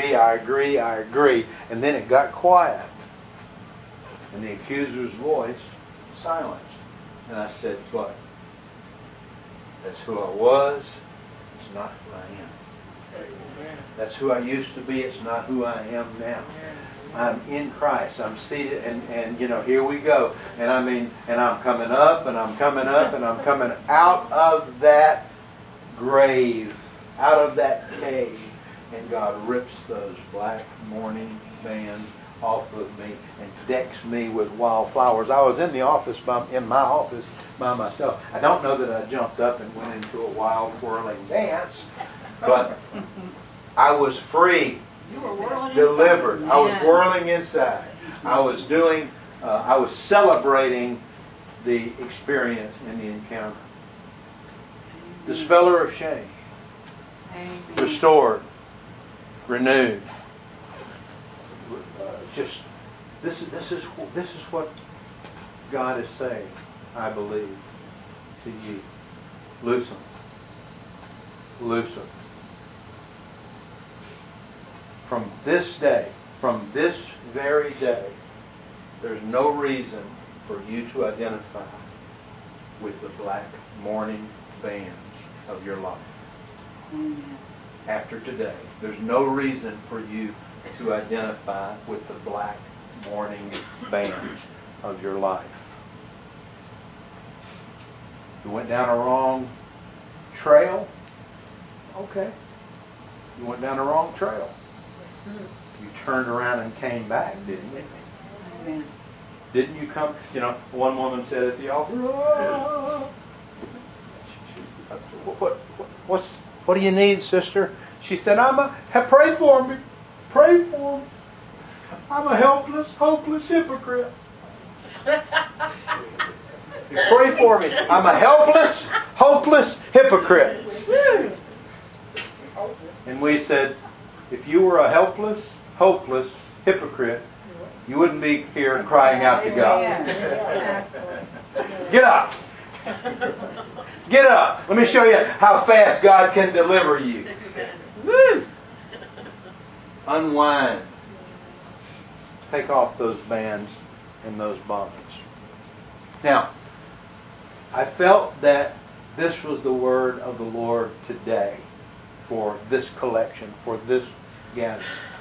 And then it got quiet. And the accuser's voice silenced. And I said, what? That's who I was. It's not who I am. That's who I used to be. It's not who I am now. I'm in Christ. I'm seated, and here we go. And I'm coming up, and I'm coming up, and I'm coming out of that grave, out of that cave, and God rips those black mourning bands off of me and decks me with wildflowers. I was in my office by myself. I don't know that I jumped up and went into a wild whirling dance, but I was free. You were whirling delivered. Inside. I was whirling inside. I was celebrating the experience and the encounter. The speller of shame. Amen. Restored. Renewed. This is what God is saying, I believe, to you. Loose them. Loose them. From this day, from this very day, there's no reason for you to identify with the black mourning bands of your life. Amen. After today, there's no reason for you to identify with the black mourning bands of your life. You went down a wrong trail? Okay. You went down a wrong trail. You turned around and came back, didn't you? Amen. Didn't you come? One woman said at the altar, what do you need, sister? She said, pray for me. Pray for me. I'm a helpless, hopeless hypocrite. Pray for me. I'm a helpless, hopeless hypocrite. And we said, if you were a helpless, hopeless hypocrite, you wouldn't be here crying out to God. Get up. Get up. Let me show you how fast God can deliver you. Unwind. Take off those bands and those bonds. Now, I felt that this was the word of the Lord today for this collection, for this gathering.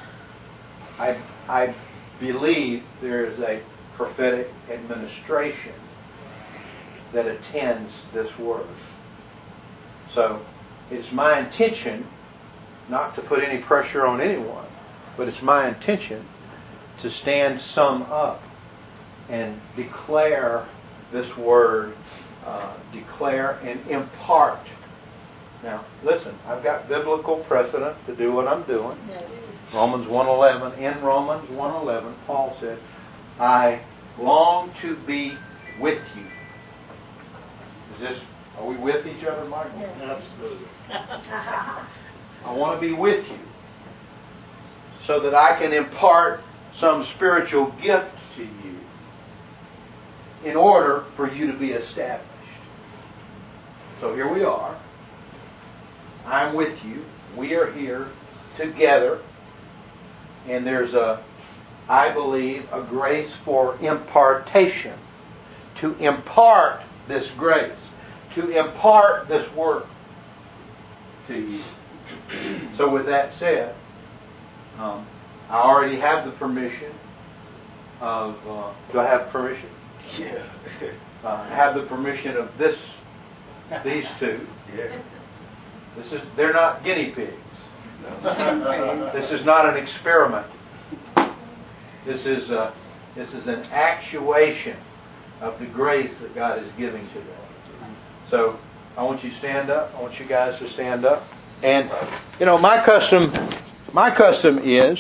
I believe there is a prophetic administration that attends this word. So it's my intention not to put any pressure on anyone, but it's my intention to stand some up and declare this word, declare and impart. Now, listen, I've got biblical precedent to do what I'm doing. Romans 1:11. In Romans 1:11, Paul said, I long to be with you. Is this Are we with each other, Michael? Absolutely. I want to be with you so that I can impart some spiritual gift to you in order for you to be established. So here we are. I'm with you. We are here together. And there's I believe, a grace for impartation. To impart this grace. To impart this work to you. So with that said, I already have the permission of... do I have permission? Yeah. I have the permission of these two. Yeah. They're not guinea pigs. This is not an experiment. This is an actuation of the grace that God is giving to them. So I want you to stand up. I want you guys to stand up. And my custom is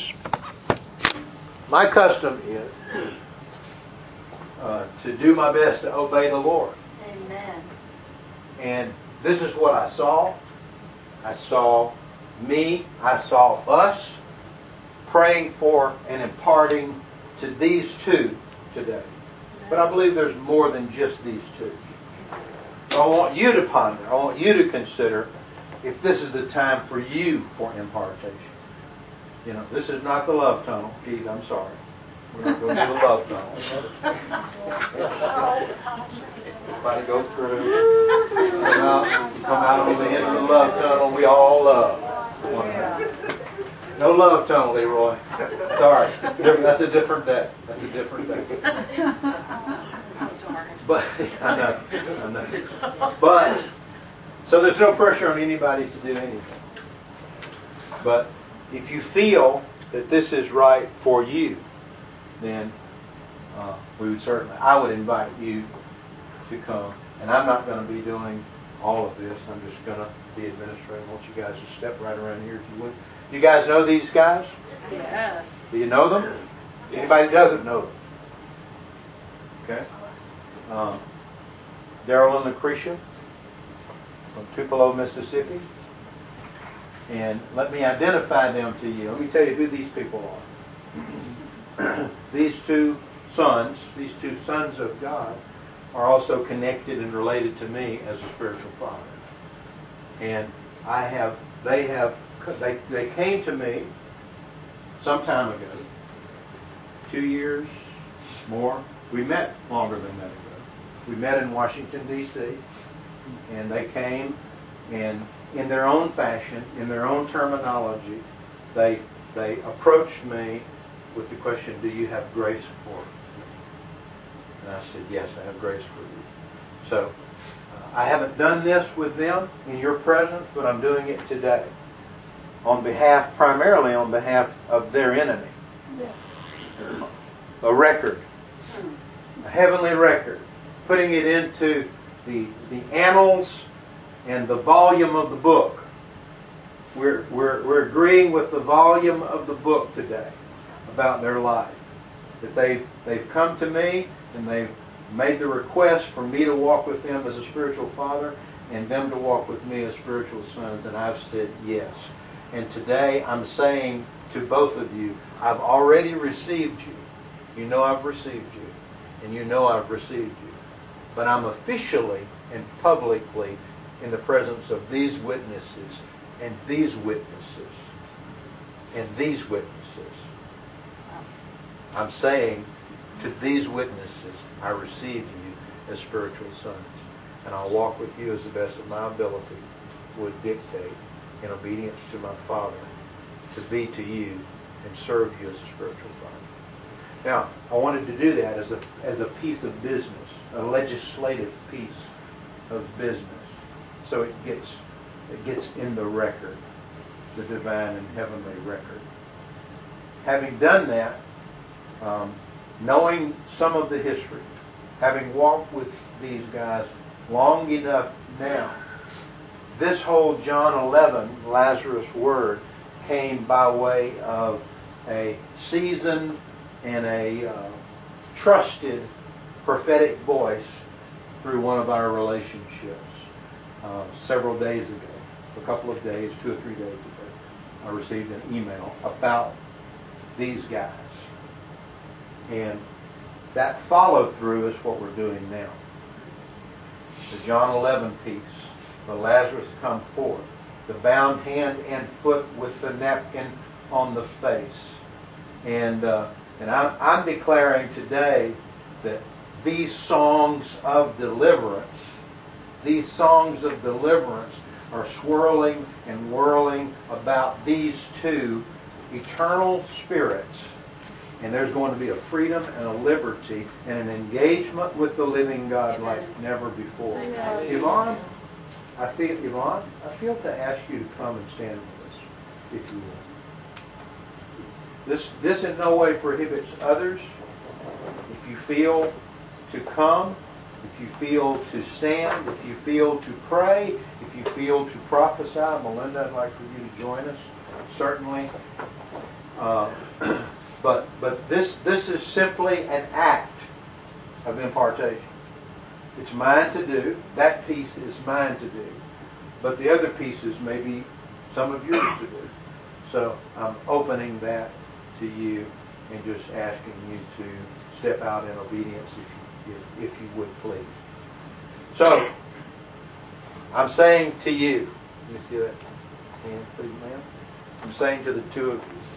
to do my best to obey the Lord. Amen. And this is what I saw. I saw us praying for and imparting to these two today. But I believe there's more than just these two. So I want you to ponder. I want you to consider if this is the time for you for impartation. This is not the love tunnel. Keith, I'm sorry. We're not going to do the love tunnel. Everybody go through. Come out on the end of the love tunnel. We all love one another. No love tunnel, Leroy. Sorry. That's a different day. But I know. But so there's no pressure on anybody to do anything. But if you feel that this is right for you, then I would invite you to come. And I'm not going to be doing all of this. I'm just going to be administrating. I want you guys to step right around here if you would. You guys know these guys? Yes. Do you know them? Anybody doesn't know them? Okay. Daryl and Lucretia from Tupelo, Mississippi. And let me identify them to you. Let me tell you who these people are. These two sons of God, are also connected and related to me as a spiritual father. And they came to me some time ago, 2 years more. We met longer than that ago. We met in Washington, D.C., and they came, and in their own fashion, in their own terminology, they approached me with the question, do you have grace for me? And I said, yes, I have grace for you. So, I haven't done this with them in your presence, but I'm doing it today. Primarily on behalf of their enemy. A record. A heavenly record. Putting it into the annals and the volume of the book. We're agreeing with the volume of the book today about their life. That they've come to me and they've made the request for me to walk with them as a spiritual father and them to walk with me as spiritual sons, and I've said yes. And today I'm saying to both of you, I've already received you. You know I've received you. And you know I've received you. But I'm officially and publicly in the presence of these witnesses and these witnesses and these witnesses. I'm saying to these witnesses, I receive you as spiritual sons. And I'll walk with you as the best of my ability would dictate in obedience to my Father to be to you and serve you as a spiritual father. Now, I wanted to do that as a piece of business, a legislative piece of business. So it gets in the record, the divine and heavenly record. Having done that, knowing some of the history, having walked with these guys long enough now, this whole John 11, Lazarus' word, came by way of a seasoned and a trusted prophetic voice through one of our relationships. several days ago, a couple of days, 2 or 3 days ago, I received an email about these guys. And that follow-through is what we're doing now. The John 11 piece, the Lazarus come forth, the bound hand and foot with the napkin on the face. And I'm declaring today that these songs of deliverance are swirling and whirling about these two eternal spirits. And there's going to be a freedom and a liberty and an engagement with the living God like never before. Yvonne, I feel to ask you to come and stand with us, if you will. This in no way prohibits others. If you feel to come, if you feel to stand, if you feel to pray, if you feel to prophesy, Melinda, I'd like for you to join us, certainly. But this is simply an act of impartation. It's mine to do. That piece is mine to do. But the other pieces may be some of yours to do. So I'm opening that to you and just asking you to step out in obedience if you would please. So I'm saying to you, let me see that hand, please, ma'am. I'm saying to the two of you,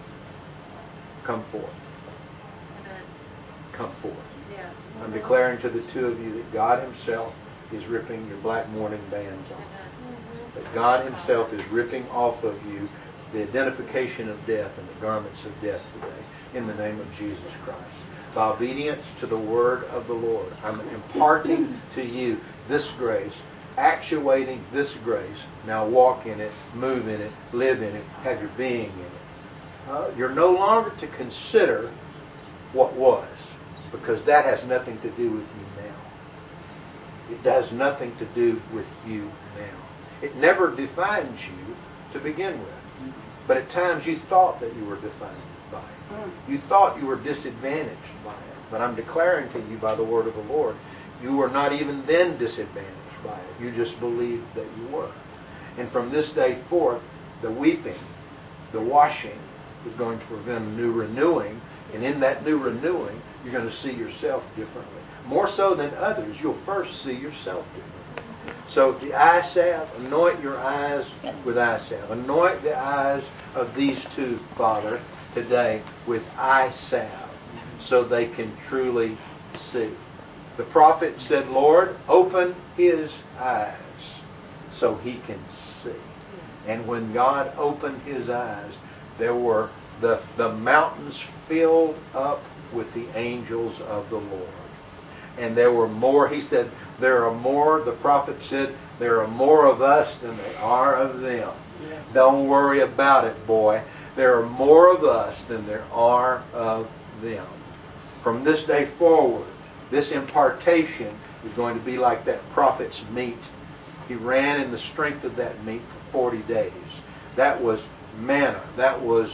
come forth. Amen. Come forth. Yes. I'm declaring to the two of you that God Himself is ripping your black mourning bands off. Amen. That God Himself is ripping off of you the identification of death and the garments of death today in the name of Jesus Christ. By obedience to the word of the Lord, I'm imparting to you this grace, actuating this grace. Now walk in it, move in it, live in it, have your being in it. You're no longer to consider what was, because that has nothing to do with you now. It has nothing to do with you now. It never defined you to begin with. But at times you thought that you were defined by it. You thought you were disadvantaged by it. But I'm declaring to you by the word of the Lord, you were not even then disadvantaged by it. You just believed that you were. And from this day forth, the weeping, the washing is going to prevent a new renewing. And in that new renewing, you're going to see yourself differently. More so than others, you'll first see yourself differently. So the eye salve, anoint your eyes with eye salve. Anoint the eyes of these two, Father, today with eye salve so they can truly see. The prophet said, Lord, open his eyes so he can see. And when God opened his eyes, there were the mountains filled up with the angels of the Lord. And there were more. He said, there are more. The prophet said, there are more of us than there are of them. Yeah. Don't worry about it, boy. There are more of us than there are of them. From this day forward, this impartation is going to be like that prophet's meat. He ran in the strength of that meat for 40 days. That was manna. That was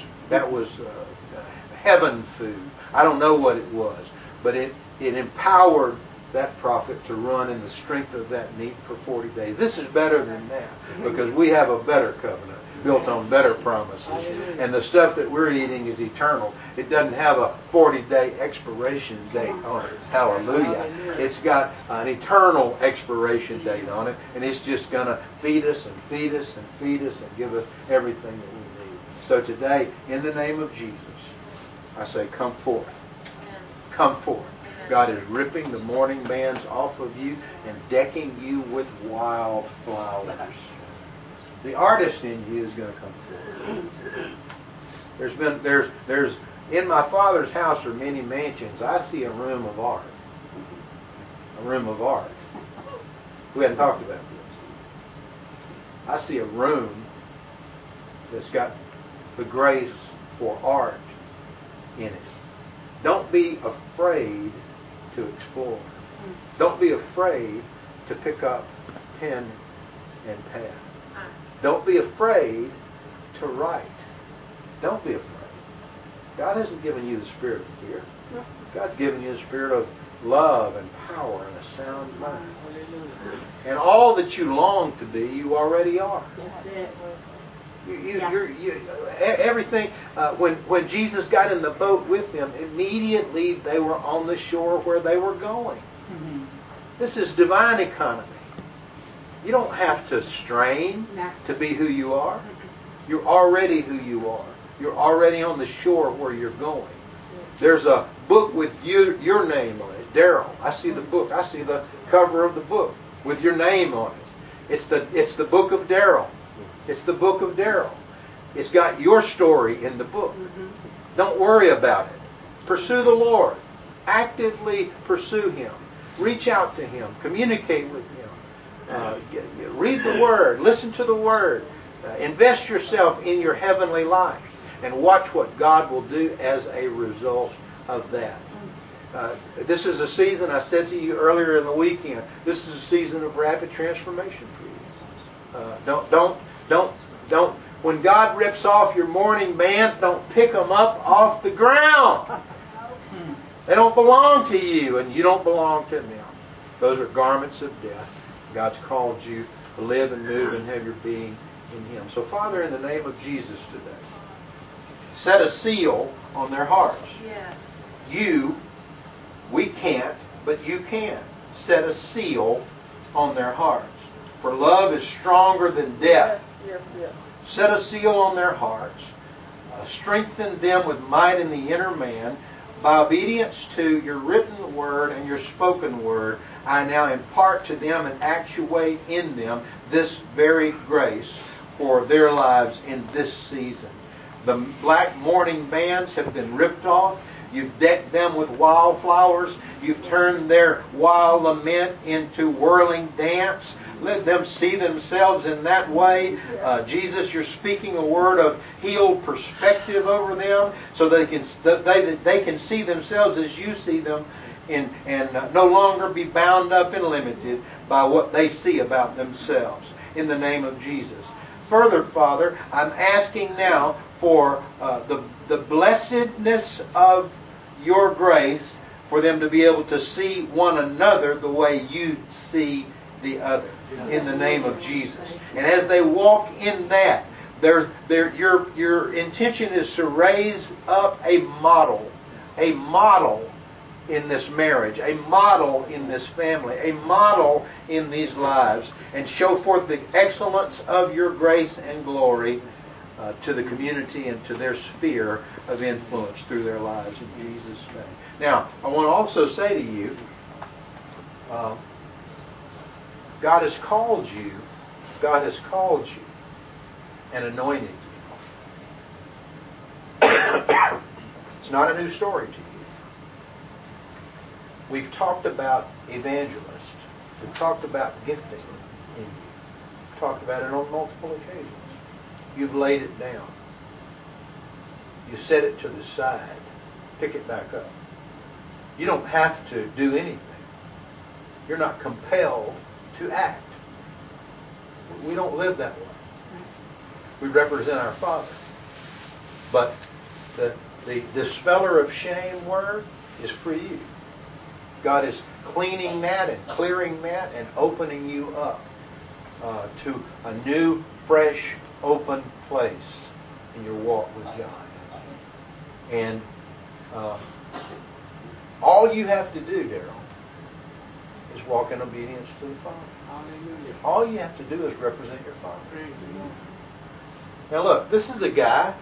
heaven food. I don't know what it was, but it empowered that prophet to run in the strength of that meat for 40 days. This is better than that because we have a better covenant built on better promises. And the stuff that we're eating is eternal. It doesn't have a 40-day expiration date on it. Hallelujah. It's got an eternal expiration date on it, and it's just going to feed us and feed us and feed us and give us everything that we need. So today, in the name of Jesus, I say, come forth. Come forth. God is ripping the mourning bands off of you and decking you with wild flowers. The artist in you is going to come forth. There's in my Father's house are many mansions. I see a room of art. A room of art. We hadn't talked about this. I see a room that's got the grace for art in it. Don't be afraid to explore. Don't be afraid to pick up pen and pad. Don't be afraid to write. Don't be afraid. God hasn't given you the spirit of fear. God's given you the spirit of love and power and a sound mind. And all that you long to be, you already are. That's it. Everything. When Jesus got in the boat with them, immediately they were on the shore where they were going. Mm-hmm. This is divine economy. You don't have to strain to be who you are. You're already who you are. You're already on the shore where you're going. There's a book with your name on it, Daryl. I see the book. I see the cover of the book with your name on it. It's the book of Daryl. It's the book of Daryl. It's got your story in the book. Don't worry about it. Pursue the Lord. Actively pursue Him. Reach out to Him. Communicate with Him. Read the Word. Listen to the Word. Invest yourself in your heavenly life. And watch what God will do as a result of that. This is a season, I said to you earlier in the weekend, this is a season of rapid transformation for you. Don't. When God rips off your morning bands, don't pick them up off the ground. They don't belong to you, and you don't belong to them. Those are garments of death. God's called you to live and move and have your being in Him. So, Father, in the name of Jesus today, set a seal on their hearts. Yes. We can't, but you can. Set a seal on their hearts. For love is stronger than death. Set a seal on their hearts. Strengthen them with might in the inner man. By obedience to your written word and your spoken word, I now impart to them and actuate in them this very grace for their lives in this season. The black mourning bands have been ripped off. You've decked them with wildflowers. You've turned their wild lament into whirling dance. Let them see themselves in that way. Jesus, you're speaking a word of healed perspective over them so they can see themselves as you see them and no longer be bound up and limited by what they see about themselves. In the name of Jesus. Further, Father, I'm asking now for the blessedness of your grace for them to be able to see one another the way you see the other. In the name of Jesus. And as they walk in that, your intention is to raise up a model in this marriage, a model in this family, a model in these lives, and show forth the excellence of your grace and glory to the community and to their sphere of influence through their lives in Jesus' name. Now, I want to also say to you, God has called you and anointed you. It's not a new story to you. We've talked about evangelists. We've talked about gifting in you. We've talked about it on multiple occasions. You've laid it down. You set it to the side. Pick it back up. You don't have to do anything. You're not compelled to act. We don't live that way. We represent our Father. But the dispeller of shame word is for you. God is cleaning that and clearing that and opening you up to a new, fresh, open place in your walk with God. And all you have to do, Daryl, is walk in obedience to the Father. Hallelujah. All you have to do is represent your Father. Now look, this is a guy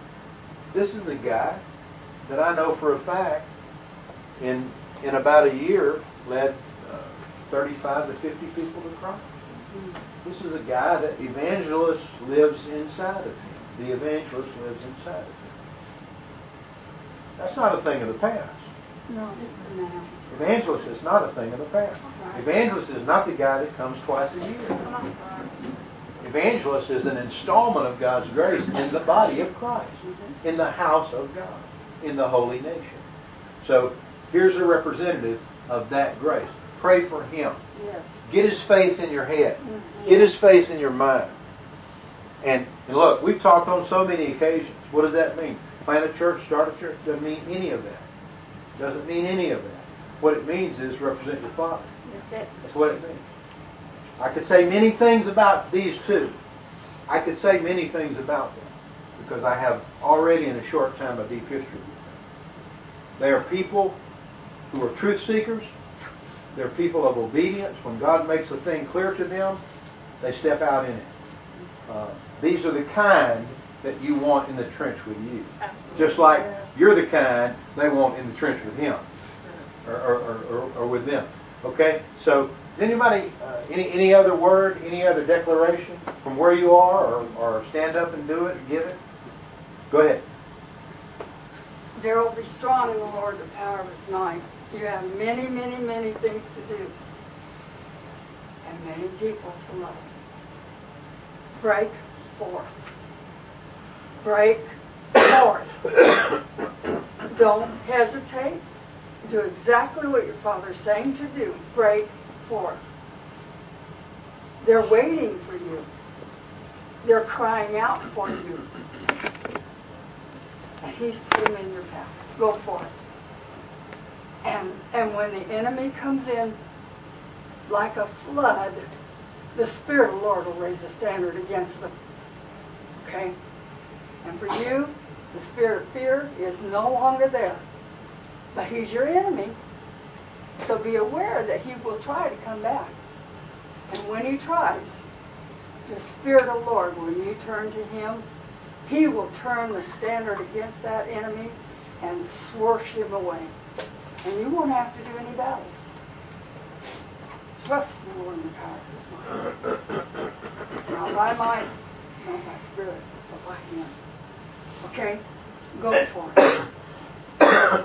that I know for a fact in about a year led 35 to 50 people to Christ. This is a guy that evangelist lives inside of him. The evangelist lives inside of him. That's not a thing of the past. No. Evangelist is not a thing of the past. Evangelist is not the guy that comes twice a year. Evangelist is an installment of God's grace in the body of Christ, in the house of God, in the holy nation. So here's a representative of that grace. Pray for him. Yes. Get his face in your head. Get his face in your mind. And look, we've talked on so many occasions. What does that mean? Plant a church, start a church, doesn't mean any of that. Doesn't mean any of that. what it means is represent your Father. That's it. That's what it means. I could say many things about these two. I could say many things about them because I have already in a short time a deep history with them. They are people who are truth seekers. They're people of obedience. When God makes a thing clear to them, they step out in it. These are the kind that you want in the trench with you. Absolutely. Just like you're the kind they want in the trench with him or with them. Okay? So, does anybody, any other word, any other declaration from where you are or stand up and do it and give it? Go ahead. Daryl, be strong in the Lord, the power of his might. You have many, many, many things to do. And many people to love. Break forth. Break forth. Don't hesitate. Do exactly what your Father's saying to do. Break forth. They're waiting for you. They're crying out for you. And He's put them in your path. Go for it. And when the enemy comes in like a flood, the Spirit of the Lord will raise a standard against them. Okay? And for you, the spirit of fear is no longer there. But he's your enemy. So be aware that he will try to come back. And when he tries, the Spirit of the Lord, when you turn to him, he will turn the standard against that enemy and swoosh him away. And you won't have to do any battles. Trust the Lord in the power of his might. Not by might, not by spirit, but by him. Okay? Go for it.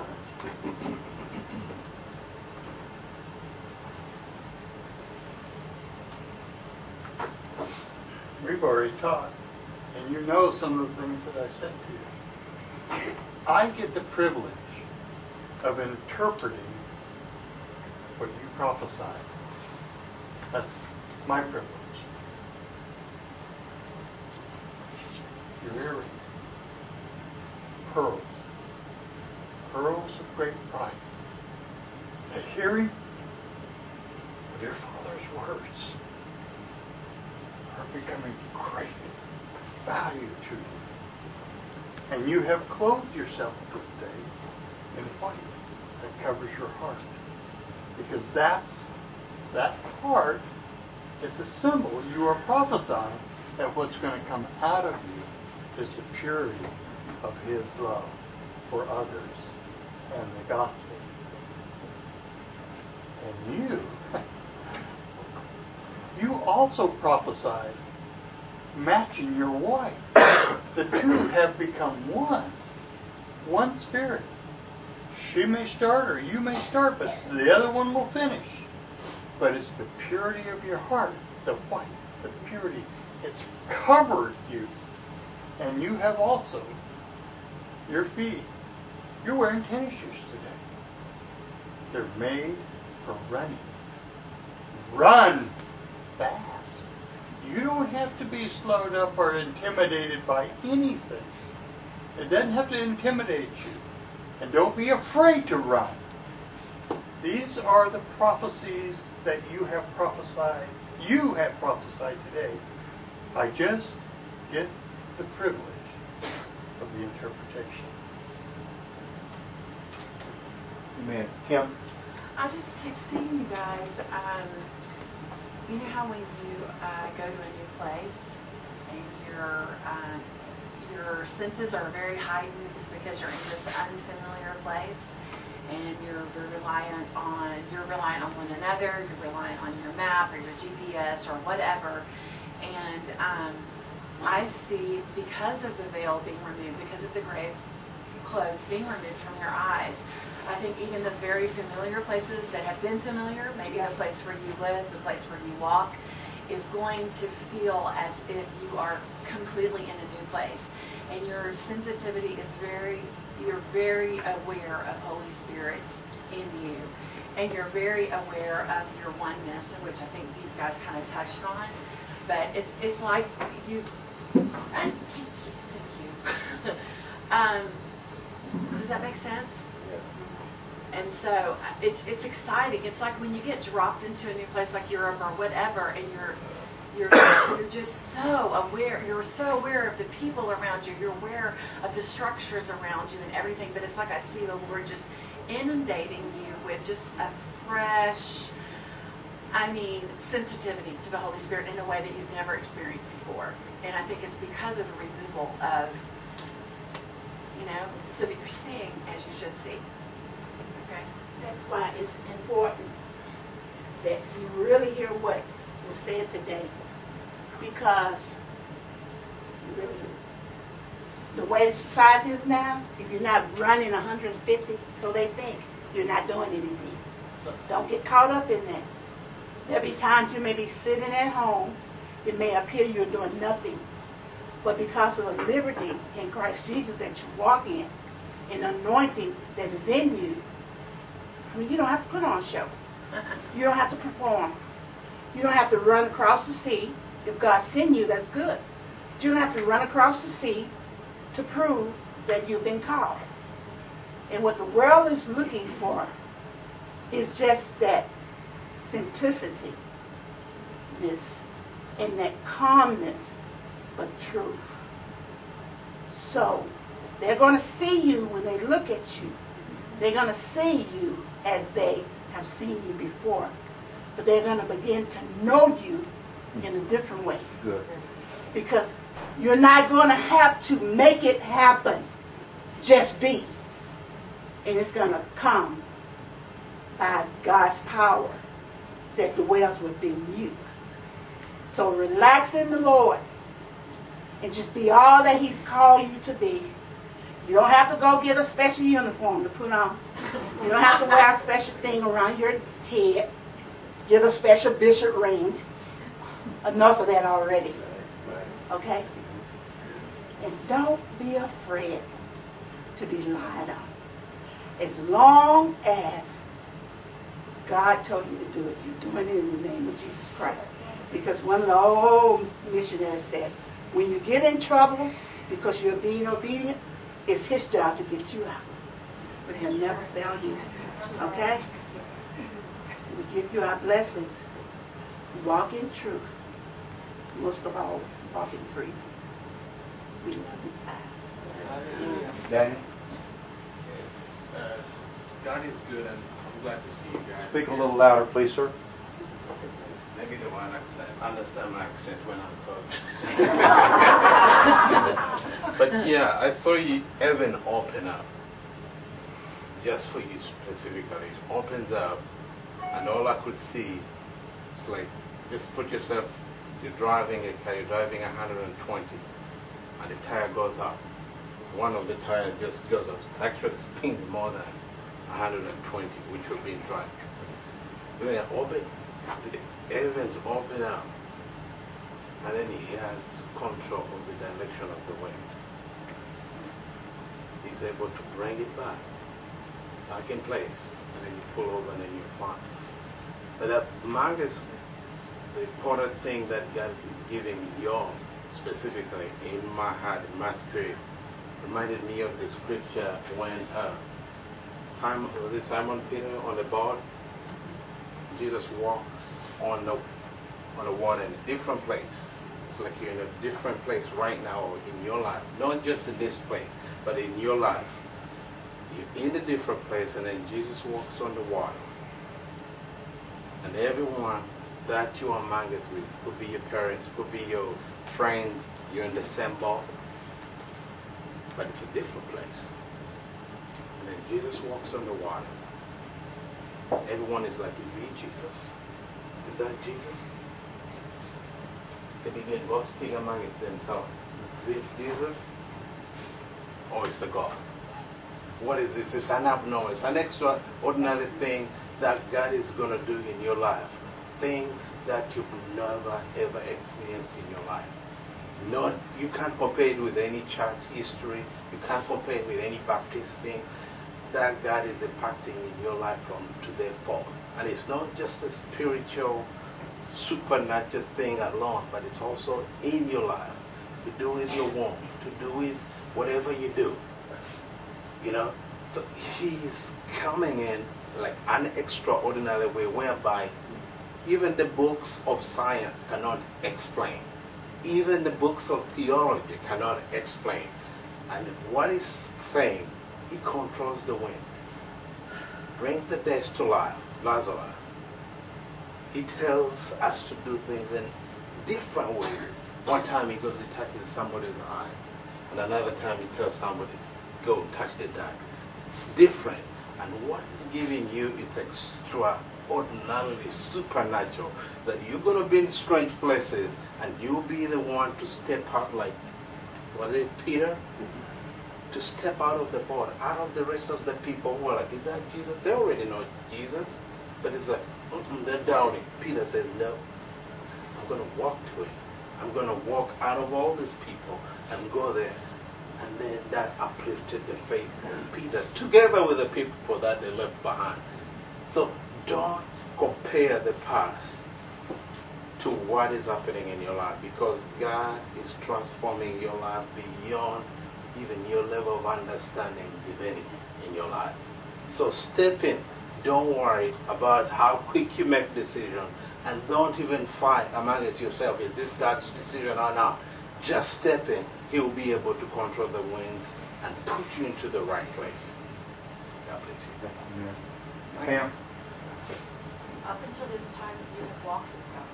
We've already taught, and you know some of the things that I said to you. I get the privilege of interpreting what you prophesied. That's my privilege. Your earrings, pearls of great price. The hearing of your Father's words are becoming great value to you. And you have clothed yourself this day in white that covers your heart. Because that heart is the symbol you are prophesying that what's going to come out of you is the purity of His love for others and the gospel. And you also prophesied matching your wife. The two have become one spirit. She may start or you may start, but the other one will finish. But it's the purity of your heart, the white, the purity. It's covered you. And you have also your feet. You're wearing tennis shoes today. They're made for running. Run fast. You don't have to be slowed up or intimidated by anything. It doesn't have to intimidate you. And don't be afraid to run. These are the prophecies that you have prophesied. You have prophesied today. I just get the privilege of the interpretation. Amen. Kim? I just keep seeing you guys. You know how when you go to a new place and your senses are very heightened because you're in this unfamiliar place, and you're reliant on one another, you're reliant on your map or your GPS or whatever, and I see, because of the veil being removed, because of the grave clothes being removed from your eyes, I think even the very familiar places that have been familiar, maybe the place where you live, the place where you walk, is going to feel as if you are completely in a new place. And your sensitivity is you're very aware of Holy Spirit in you. And you're very aware of your oneness, which I think these guys kind of touched on. But it's like you... Thank you. Does that make sense? And so it's exciting. It's like when you get dropped into a new place like Europe or whatever, and you're just so aware. You're so aware of the people around you. You're aware of the structures around you and everything. But it's like I see the Lord just inundating you with just a fresh, sensitivity to the Holy Spirit in a way that you've never experienced before. And I think it's because of the removal of, so that you're seeing as you should see. Okay? That's why it's important that you really hear what was said today, because really, the way society is now, if you're not running 150, so they think, you're not doing anything. Don't get caught up in that. There'll be times you may be sitting at home. It may appear you're doing nothing. But because of the liberty in Christ Jesus that you walk in, an anointing that is in you, you don't have to put on a show. You don't have to perform. You don't have to run across the sea. If God sends you, that's good. But you don't have to run across the sea to prove that you've been called. And what the world is looking for is just that simplicity, and that calmness, but truth. So they're going to see you when they look at you. They're going to see you as they have seen you before. But they're going to begin to know you in a different way. Good. Because you're not going to have to make it happen. Just be. And it's going to come by God's power that dwells within you. So relax in the Lord and just be all that He's called you to be. You don't have to go get a special uniform to put on. You don't have to wear a special thing around your head. Get a special bishop ring. Enough of that already. Okay? And don't be afraid to be lied on. As long as God told you to do it, you're doing it in the name of Jesus Christ. Because one of the old missionaries said, when you get in trouble because you're being obedient, it's His job to get you out. But He'll never fail you. Okay? We give you our blessings. Walk in truth. Most of all, walk in freedom. We love you. Daniel? Yes. God is good, and I'm glad to see you guys. Speak a little louder, please, sir. Maybe the one understand my accent when I'm talking. But yeah, I saw heaven open up. Just for you specifically. It opens up, and all I could see, it's like, just put yourself, you're driving a car, you're driving 120, and the tire goes up. One of the tires just goes up. Actually spins more than 120, which will be in drive. When it open, the heavens open up, and then He has control of the direction of the wind. He's able to bring it back in place, and then you pull over and then you're fine. But that Marcus, the important thing that God is giving you specifically in my heart, in my spirit, reminded me of the scripture when Simon Peter on the boat, Jesus walks on the water in a different place. It's like you're in a different place right now in your life. Not just in this place, but in your life. You're in a different place, and then Jesus walks on the water. And everyone that you are among it with, could be your parents, could be your friends, you're in the same boat. But it's a different place. And then Jesus walks on the water. Everyone is like, is He Jesus? Is that Jesus? They begin gossiping amongst themselves. Is this Jesus? Or is the God? What is this? It's an abnormal, it's an extraordinary thing that God is going to do in your life. Things that you've never ever experienced in your life. You can't compare it with any church history. You can't compare it with any Baptist thing. That God is impacting in your life from today forth. And it's not just a spiritual, supernatural thing alone, but it's also in your life. To do with your womb, to do with whatever you do. You know, So he's coming in like an extraordinary way whereby even the books of science cannot explain. Even the books of theology cannot explain. And what he's saying, he controls the wind, brings the dead to life, Lazarus. He tells us to do things in different ways. One time he goes, he touches somebody's eyes. And another time he tells somebody, go touch the dog. It's different. And what he's giving you is extraordinarily supernatural. That you're going to be in strange places and you'll be the one to step out like, was it Peter? To step out of the boat, out of the rest of the people who are like, is that Jesus? They already know it's Jesus. But it's like, they're doubting. Peter says, no, I'm going to walk to it. I'm going to walk out of all these people and go there. And then that uplifted the faith of Peter, together with the people that they left behind. So don't compare the past to what is happening in your life, because God is transforming your life beyond even your level of understanding divinity in your life. So step in. Don't worry about how quick you make decisions, and don't even fight amongst yourself. Is this God's decision or not? Just step in. He will be able to control the winds and put you into the right place. God bless you. Pam? Up until this time, you have walked with God.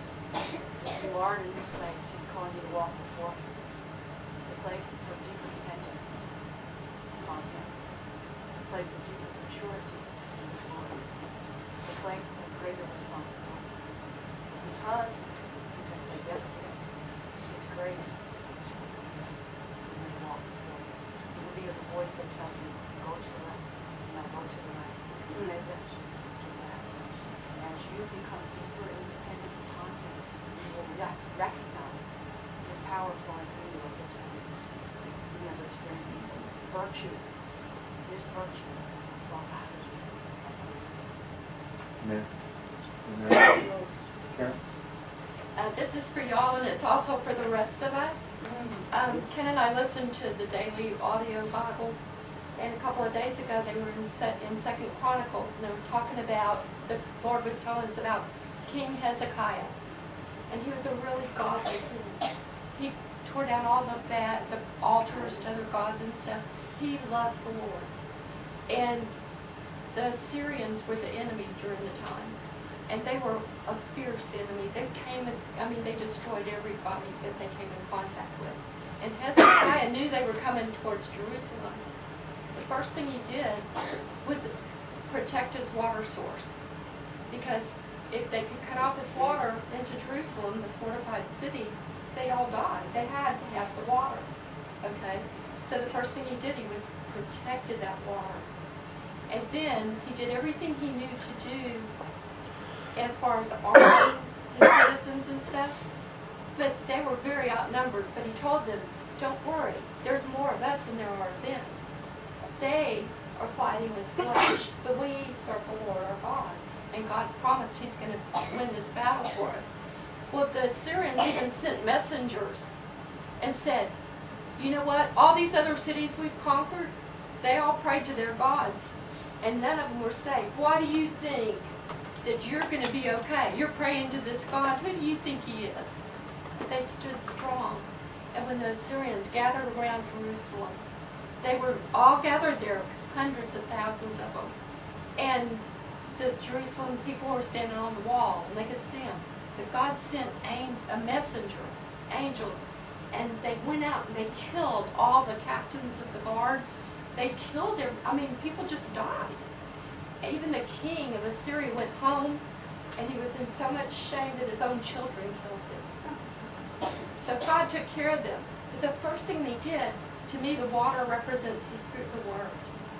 If you are in this place, He's calling you to walk before Him. It's a place of deeper dependence on Him. It's a place of deeper maturity in His Word. It's a place of greater responsibility. Because you can say yes to Him, His grace, you may walk before Him. It will be as a voice that tells you, go to the left, now go to the right. You say this, do that. And as you become deeper in dependence upon Him, you will recognize His power flowing through you at this point. You have experienced virtue. This virtue will flow out of you. Amen. Amen. Karen? This is for y'all, and it's also for the rest of us. Ken and I listened to the daily audio Bible, and a couple of days ago they were in 2 Chronicles, and they were talking about, the Lord was telling us about King Hezekiah, and he was a really godly king. He tore down all the altars to other gods and stuff. He loved the Lord. And the Syrians were the enemy during the time. And they were a fierce enemy. They came they destroyed everybody that they came in contact with. And Hezekiah knew they were coming towards Jerusalem. The first thing he did was protect his water source. Because if they could cut off his water into Jerusalem, the fortified city, they'd all die. They had to have the water. Okay? So the first thing he did, he was protected that water. And then he did everything he knew to do as far as arming his citizens and stuff. But they were very outnumbered. But he told them, don't worry, there's more of us than there are of them. They are fighting with flesh, but we serve the Lord our God. And God's promised He's going to win this battle for us. Well, the Syrians even sent messengers and said, you know what, all these other cities we've conquered, they all prayed to their gods, and none of them were saved. Why do you think that you're going to be okay? You're praying to this God. Who do you think He is? But they stood strong. And when the Syrians gathered around Jerusalem, they were all gathered there, hundreds of thousands of them. And the Jerusalem people were standing on the wall, and they could see them. But God sent a messenger, angels, and they went out and they killed all the captains of the guards. They killed people just died. Even the king of Assyria went home, and he was in so much shame that his own children killed him. So God took care of them. But the first thing they did, to me, the water represents the Word.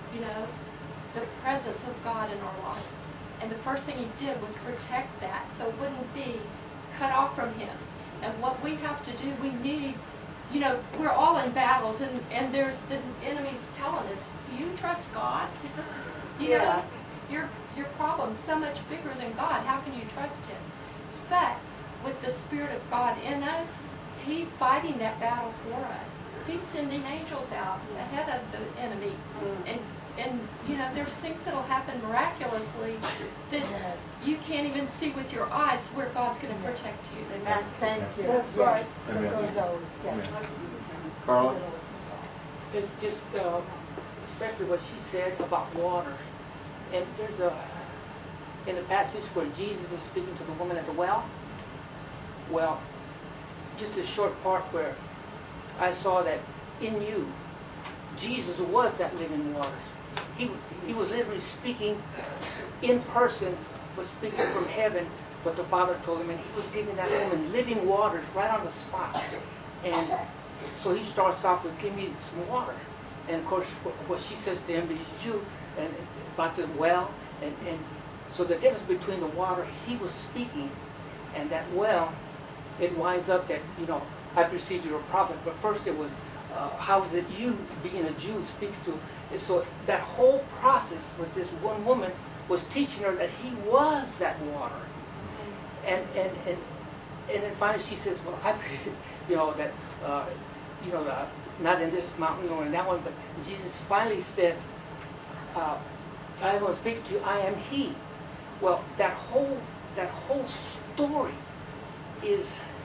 The presence of God in our life. And the first thing He did was protect that so it wouldn't be cut off from Him. And what we have to do, we need, we're all in battles, and there's the enemy's telling us, do you trust God? Your problem's so much bigger than God. How can you trust Him? But with the Spirit of God in us, He's fighting that battle for us. He's sending angels out ahead of the enemy. And And, you know, there's things that'll happen miraculously that you can't even see with your eyes where God's going to protect you. Amen. Thank you. That's right. Amen. That's those, yes. Carla? It's just, especially what she said about water. And there's in the passage where Jesus is speaking to the woman at the well, just a short part where I saw that in you, Jesus was that living water. He was literally speaking in person, was speaking from heaven, what the Father told him, and he was giving that woman living waters right on the spot. And so he starts off with, give me some water. And of course, what she says to him, did you, and about the well, and so the difference between the water he was speaking and that well, it winds up that, you know, I perceive you're a prophet, but first it was, how is it you, being a Jew, speaks to, and so that whole process with this one woman was teaching her that he was that water. And then finally she says, well, I, you know, that, you know, not in this mountain or in that one, but Jesus finally says, I will speak to you, I am he. Well, that whole story is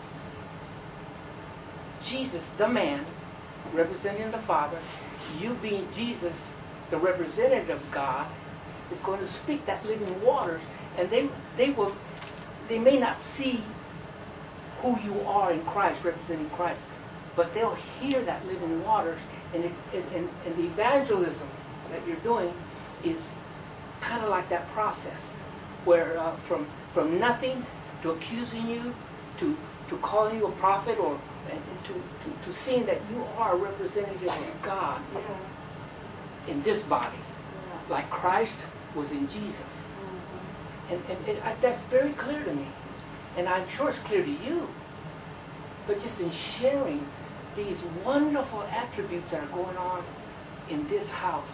Jesus, the man, representing the Father, you being Jesus, the representative of God, is going to speak that living waters, and they may not see who you are in Christ, representing Christ, but they'll hear that living waters, and the evangelism that you're doing is kind of like that process, where from nothing to accusing you, to calling you a prophet, or to seeing that you are a representative of God in this body, like Christ was in Jesus. And that's very clear to me. And I'm sure it's clear to you. But just in sharing these wonderful attributes that are going on in this house,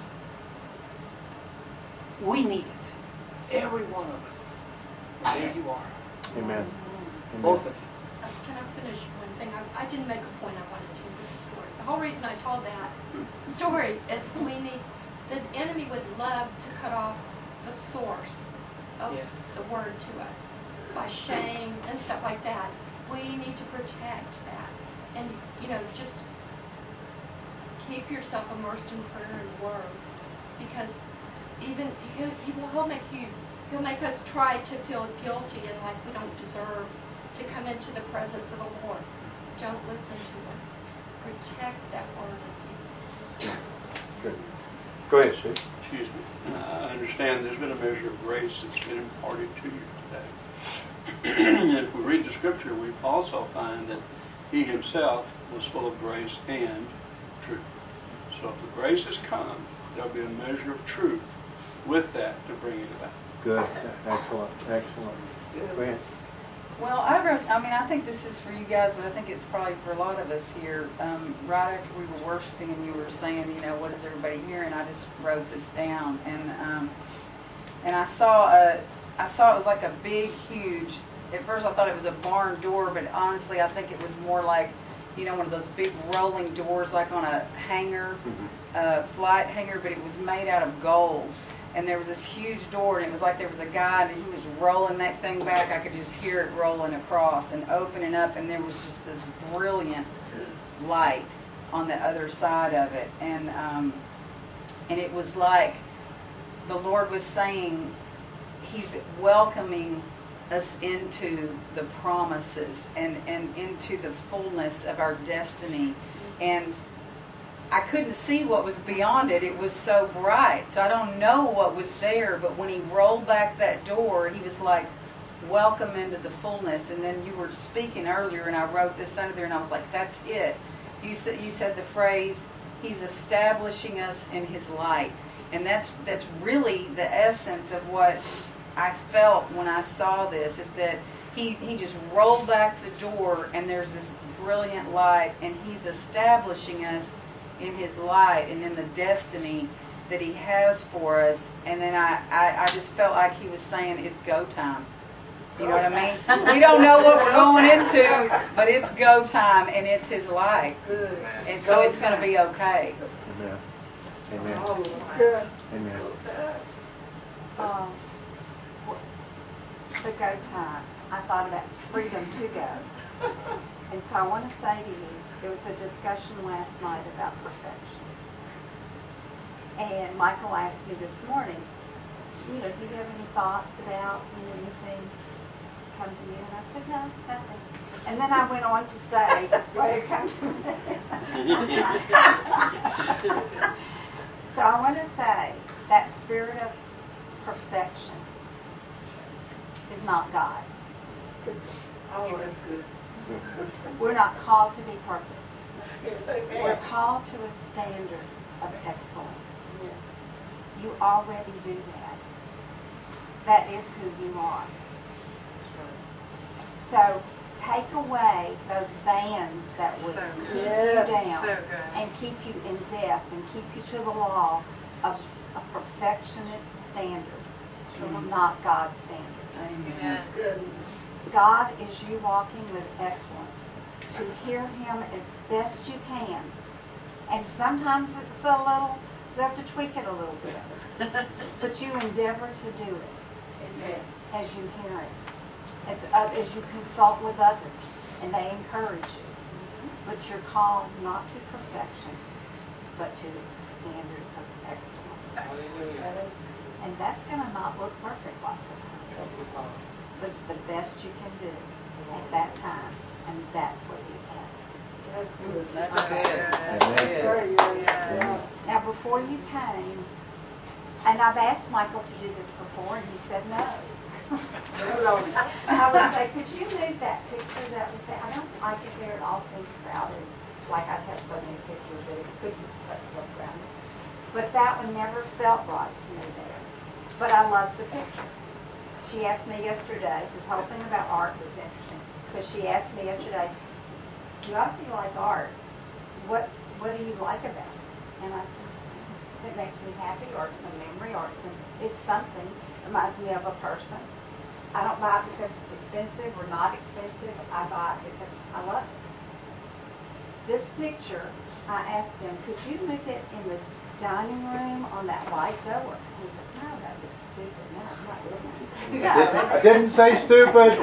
we need it. Every one of us. And there you are. Amen. Both of you. Can I finish one thing? I didn't make a point I wanted to with the story. The whole reason I told that story is the enemy would love to cut off the source of the word to us by shame and stuff like that. We need to protect that. And, you know, just keep yourself immersed in prayer and word, because even he'll make us try to feel guilty and like we don't deserve to come into the presence of the Lord. Don't listen to him. Protect that word of you. Good. Go ahead, Steve. Excuse me. I understand there's been a measure of grace that's been imparted to you today. And if we read the scripture, we also find that he himself was full of grace and truth. So if the grace has come, there'll be a measure of truth with that to bring it about. Good. Excellent. Excellent. Go ahead. Well, I think this is for you guys, but I think it's probably for a lot of us here. Right after we were worshiping and you were saying, you know, what is everybody hearing? I just wrote this down, and I saw it was like a big, huge. At first, I thought it was a barn door, but honestly, I think it was more like, you know, one of those big rolling doors, like on a hanger, flight hanger, but it was made out of gold. And there was this huge door, and it was like there was a guy, and he was rolling that thing back. I could just hear it rolling across and opening up, and there was just this brilliant light on the other side of it. And it was like the Lord was saying he's welcoming us into the promises and into the fullness of our destiny. And I couldn't see what was beyond it. It was so bright. So I don't know what was there, but when he rolled back that door, he was like, welcome into the fullness. And then you were speaking earlier, and I wrote this under there, and I was like, that's it. You said the phrase, he's establishing us in his light. And that's really the essence of what I felt when I saw this, is that he just rolled back the door, and there's this brilliant light, and he's establishing us in his light and in the destiny that he has for us. And then I just felt like he was saying, it's go time. You know what I mean? We don't know what we're going into, but it's go time, and it's his light. And so it's going to be okay. Amen. Amen. Good. Amen. The go time. I thought about freedom to go. And so I want to say to you, there was a discussion last night about perfection. And Michael asked me this morning, do you have any thoughts about anything come to you? And I said, no, nothing. And then I went on to say, what it comes to me. So I want to say that spirit of perfection is not God. Oh, that's good. We're not called to be perfect. We're called to a standard of excellence. You already do that. That is who you are. So take away those bands that would keep you down and keep you in death and keep you to the law of a perfectionist standard. It is not God's standard. Amen. God is you walking with excellence to hear Him as best you can. And sometimes it's a little, you have to tweak it a little bit. But you endeavor to do it as you hear it. As you consult with others and they encourage you. But you're called not to perfection, but to the standard of excellence. And that's going to not look perfect lots of times. But it's the best you can do at that time. And that's what you have. That's good. Now, before you came, and I've asked Michael to do this before, and he said no. I would say, could you move that picture that was there? I don't like it there. It all seems crowded. Like I'd have so many pictures that it couldn't look around it. But that one never felt right to me there. But I love the picture. She asked me yesterday, this whole thing about art was interesting, because she asked me yesterday, you obviously like art. What do you like about it? And I said, it makes me happy, or it's a memory, or it's something. It reminds me of a person. I don't buy it because it's expensive or not expensive. I buy it because I love it. This picture, I asked him, could you move it in the dining room on that white door? He said, no, that was stupid. No, I'm not doing that. I didn't say stupid.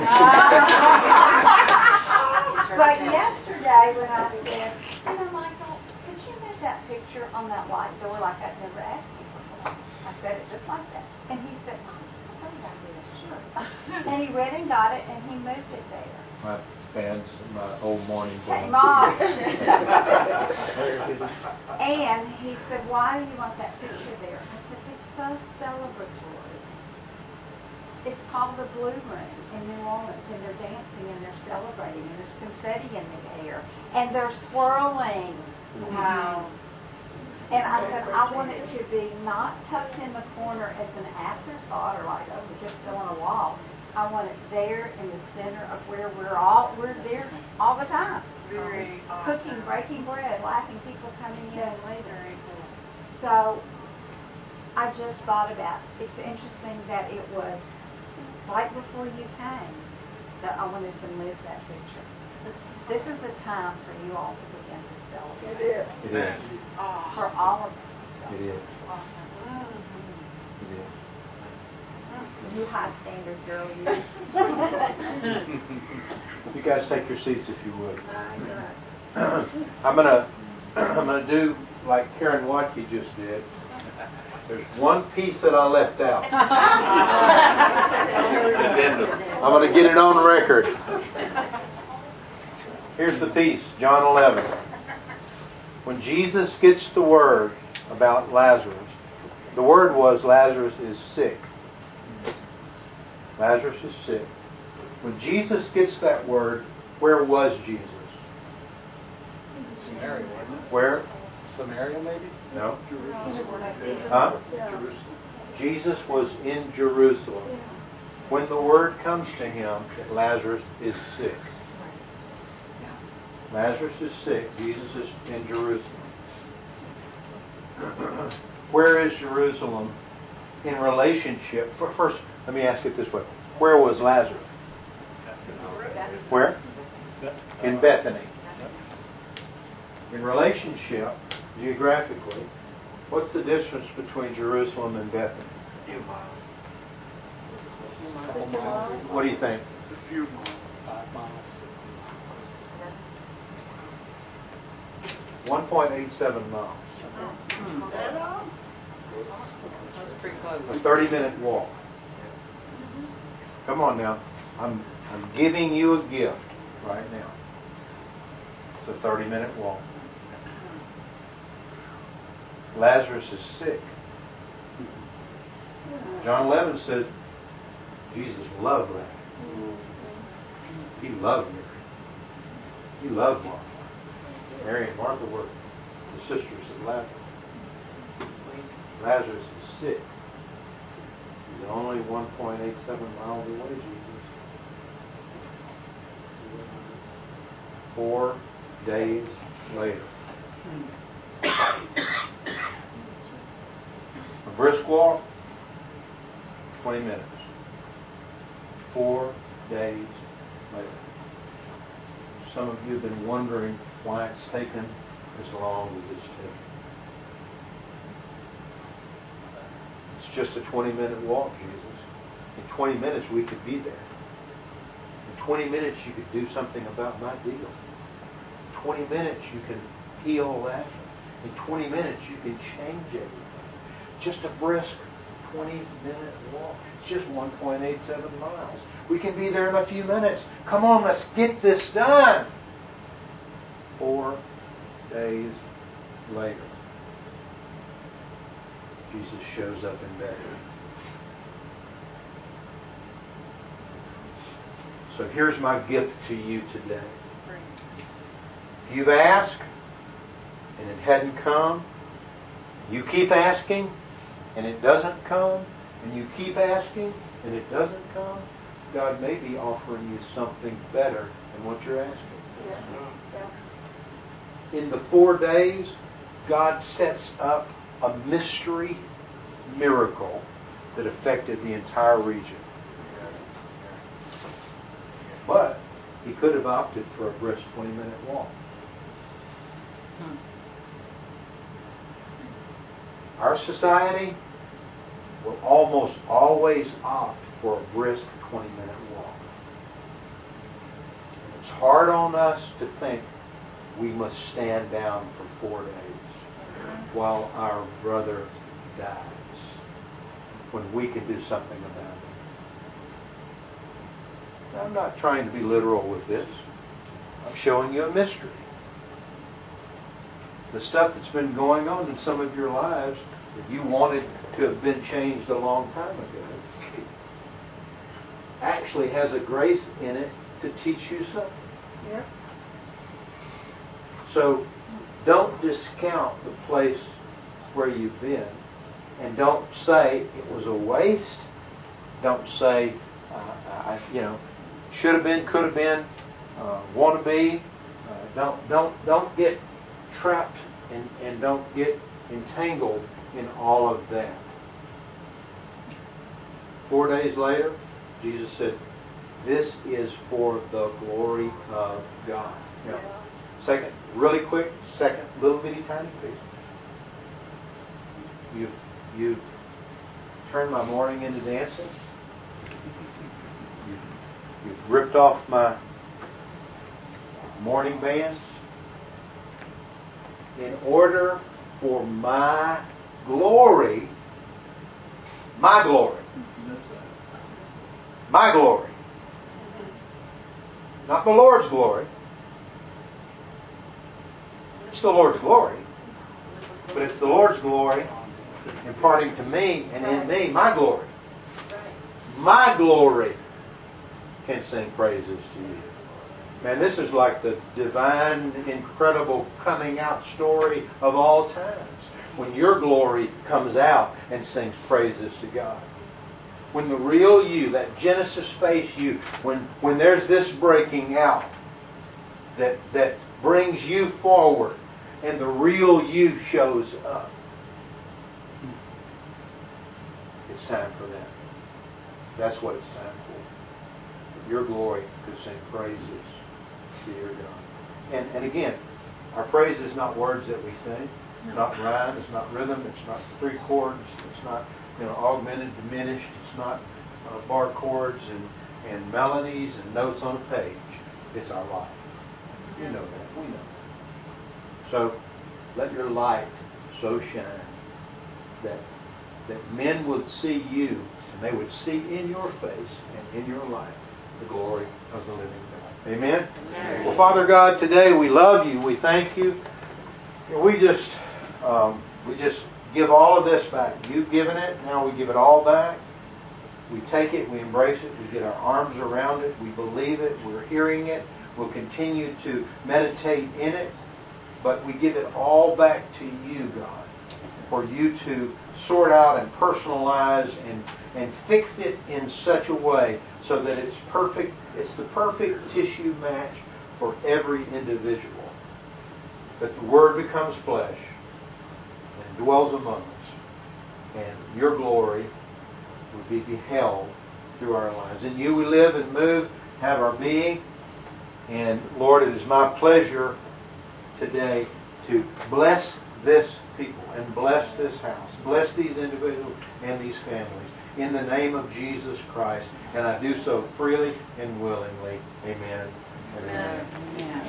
But yesterday when I said, Michael, could you move that picture on that white door like I'd never asked you before? I said it just like that. And he said, Mom, I think I did, sure. And he went and got it and he moved it there. My fans, my old morning Came on. And he said, why do you want that picture there? I said, it's so celebratory. It's called the Blue Room in New Orleans, and they're dancing and they're celebrating, and there's confetti in the air, and they're swirling. Wow. And I said, I want it to be not tucked in the corner as an afterthought or like, oh, we just go on a wall. I want it there in the center of where we're there all the time. Very cooking, breaking bread, laughing, people coming in later. So I just thought about, it's interesting that it was right before you came that I wanted to move that picture. This is a time for you all to begin to celebrate. It is. It is. For all of us. It is. It is. You high standard girl, you. You guys take your seats if you would. I'm gonna do like Karen Watke just did. There's one piece that I left out. I'm going to get it on record. Here's the piece, John 11. When Jesus gets the word about Lazarus, the word was Lazarus is sick. Lazarus is sick. When Jesus gets that word, where was Jesus? Samaria, wasn't it? Where? Samaria, maybe? No. Jerusalem. Huh? Jerusalem. Jesus was in Jerusalem. When the word comes to him that Lazarus is sick. Lazarus is sick. Jesus is in Jerusalem. Where is Jerusalem in relationship? First, let me ask it this way. Where was Lazarus? Where? In Bethany. In relationship, geographically, What's the distance between Jerusalem and Bethany? A few miles. Couple miles. What do you think? A few miles. 5 miles. 1.87 miles. That's pretty close. A 30-minute walk. Come on now. I'm giving you a gift right now. It's a 30-minute walk. Lazarus is sick. John 11 said Jesus loved Lazarus. He loved Mary. He loved Martha. Mary and Martha were the sisters of Lazarus. Lazarus is sick. He's only 1.87 miles away, Jesus. 4 days later. A brisk walk, 20 minutes. 4 days later. Some of you have been wondering why it's taken as long as it's taken. It's just a 20-minute walk, Jesus. In 20 minutes, we could be there. In 20 minutes, you could do something about my deal. In 20 minutes, you can heal Lazarus. In 20 minutes, you can change everything. Just a brisk 20-minute walk. It's just 1.87 miles. We can be there in a few minutes. Come on, let's get this done. 4 days later, Jesus shows up in Bethany. So here's my gift to you today. If you've asked and it hadn't come, you keep asking and it doesn't come, and you keep asking and it doesn't come, God may be offering you something better than what you're asking. In the 4 days, God sets up a mystery miracle that affected the entire region. But He could have opted for a brisk 20-minute walk. Our society will almost always opt for a brisk 20-minute walk. And it's hard on us to think we must stand down for 4 days while our brother dies when we can do something about it. Now, I'm not trying to be literal with this. I'm showing you a mystery. The stuff that's been going on in some of your lives that you wanted to have been changed a long time ago actually has a grace in it to teach you something. Yep. So don't discount the place where you've been, and don't say it was a waste. Don't say should have been, could have been, want to be. Don't get trapped and don't get entangled in all of that. 4 days later, Jesus said, "This is for the glory of God." Now, second, really quick, second little bitty tiny piece. You've turned my morning into dancing. You've ripped off my morning bands. In order for my glory, not the Lord's glory. It's the Lord's glory, but it's the Lord's glory imparting to me and in me my glory. My glory can sing praises to you. Man, this is like the divine, incredible coming out story of all times. When your glory comes out and sings praises to God. When the real you, that Genesis face you, when there's this breaking out that brings you forward and the real you shows up. It's time for that. That's what it's time for. Your glory could sing praises to your God. And again, our praise is not words that we sing. It's not rhyme. It's not rhythm. It's not three chords. It's not augmented, diminished. It's not bar chords and melodies and notes on a page. It's our life. You know that. We know that. So let your light so shine that men would see you and they would see in your face and in your life the glory of the living God. Amen? Amen. Well, Father God, today we love you. We thank you. We just give all of this back. You've given it. Now we give it all back. We take it. We embrace it. We get our arms around it. We believe it. We're hearing it. We'll continue to meditate in it. But we give it all back to you, God, for you to sort out and personalize and fix it in such a way so that it's perfect. It's the perfect tissue match for every individual. That the Word becomes flesh and dwells among us, and your glory would be beheld through our lives. In you we live and move, have our being. And Lord, it is my pleasure today to bless this people and bless this house. Bless these individuals and these families in the name of Jesus Christ. And I do so freely and willingly. Amen. Amen. Amen.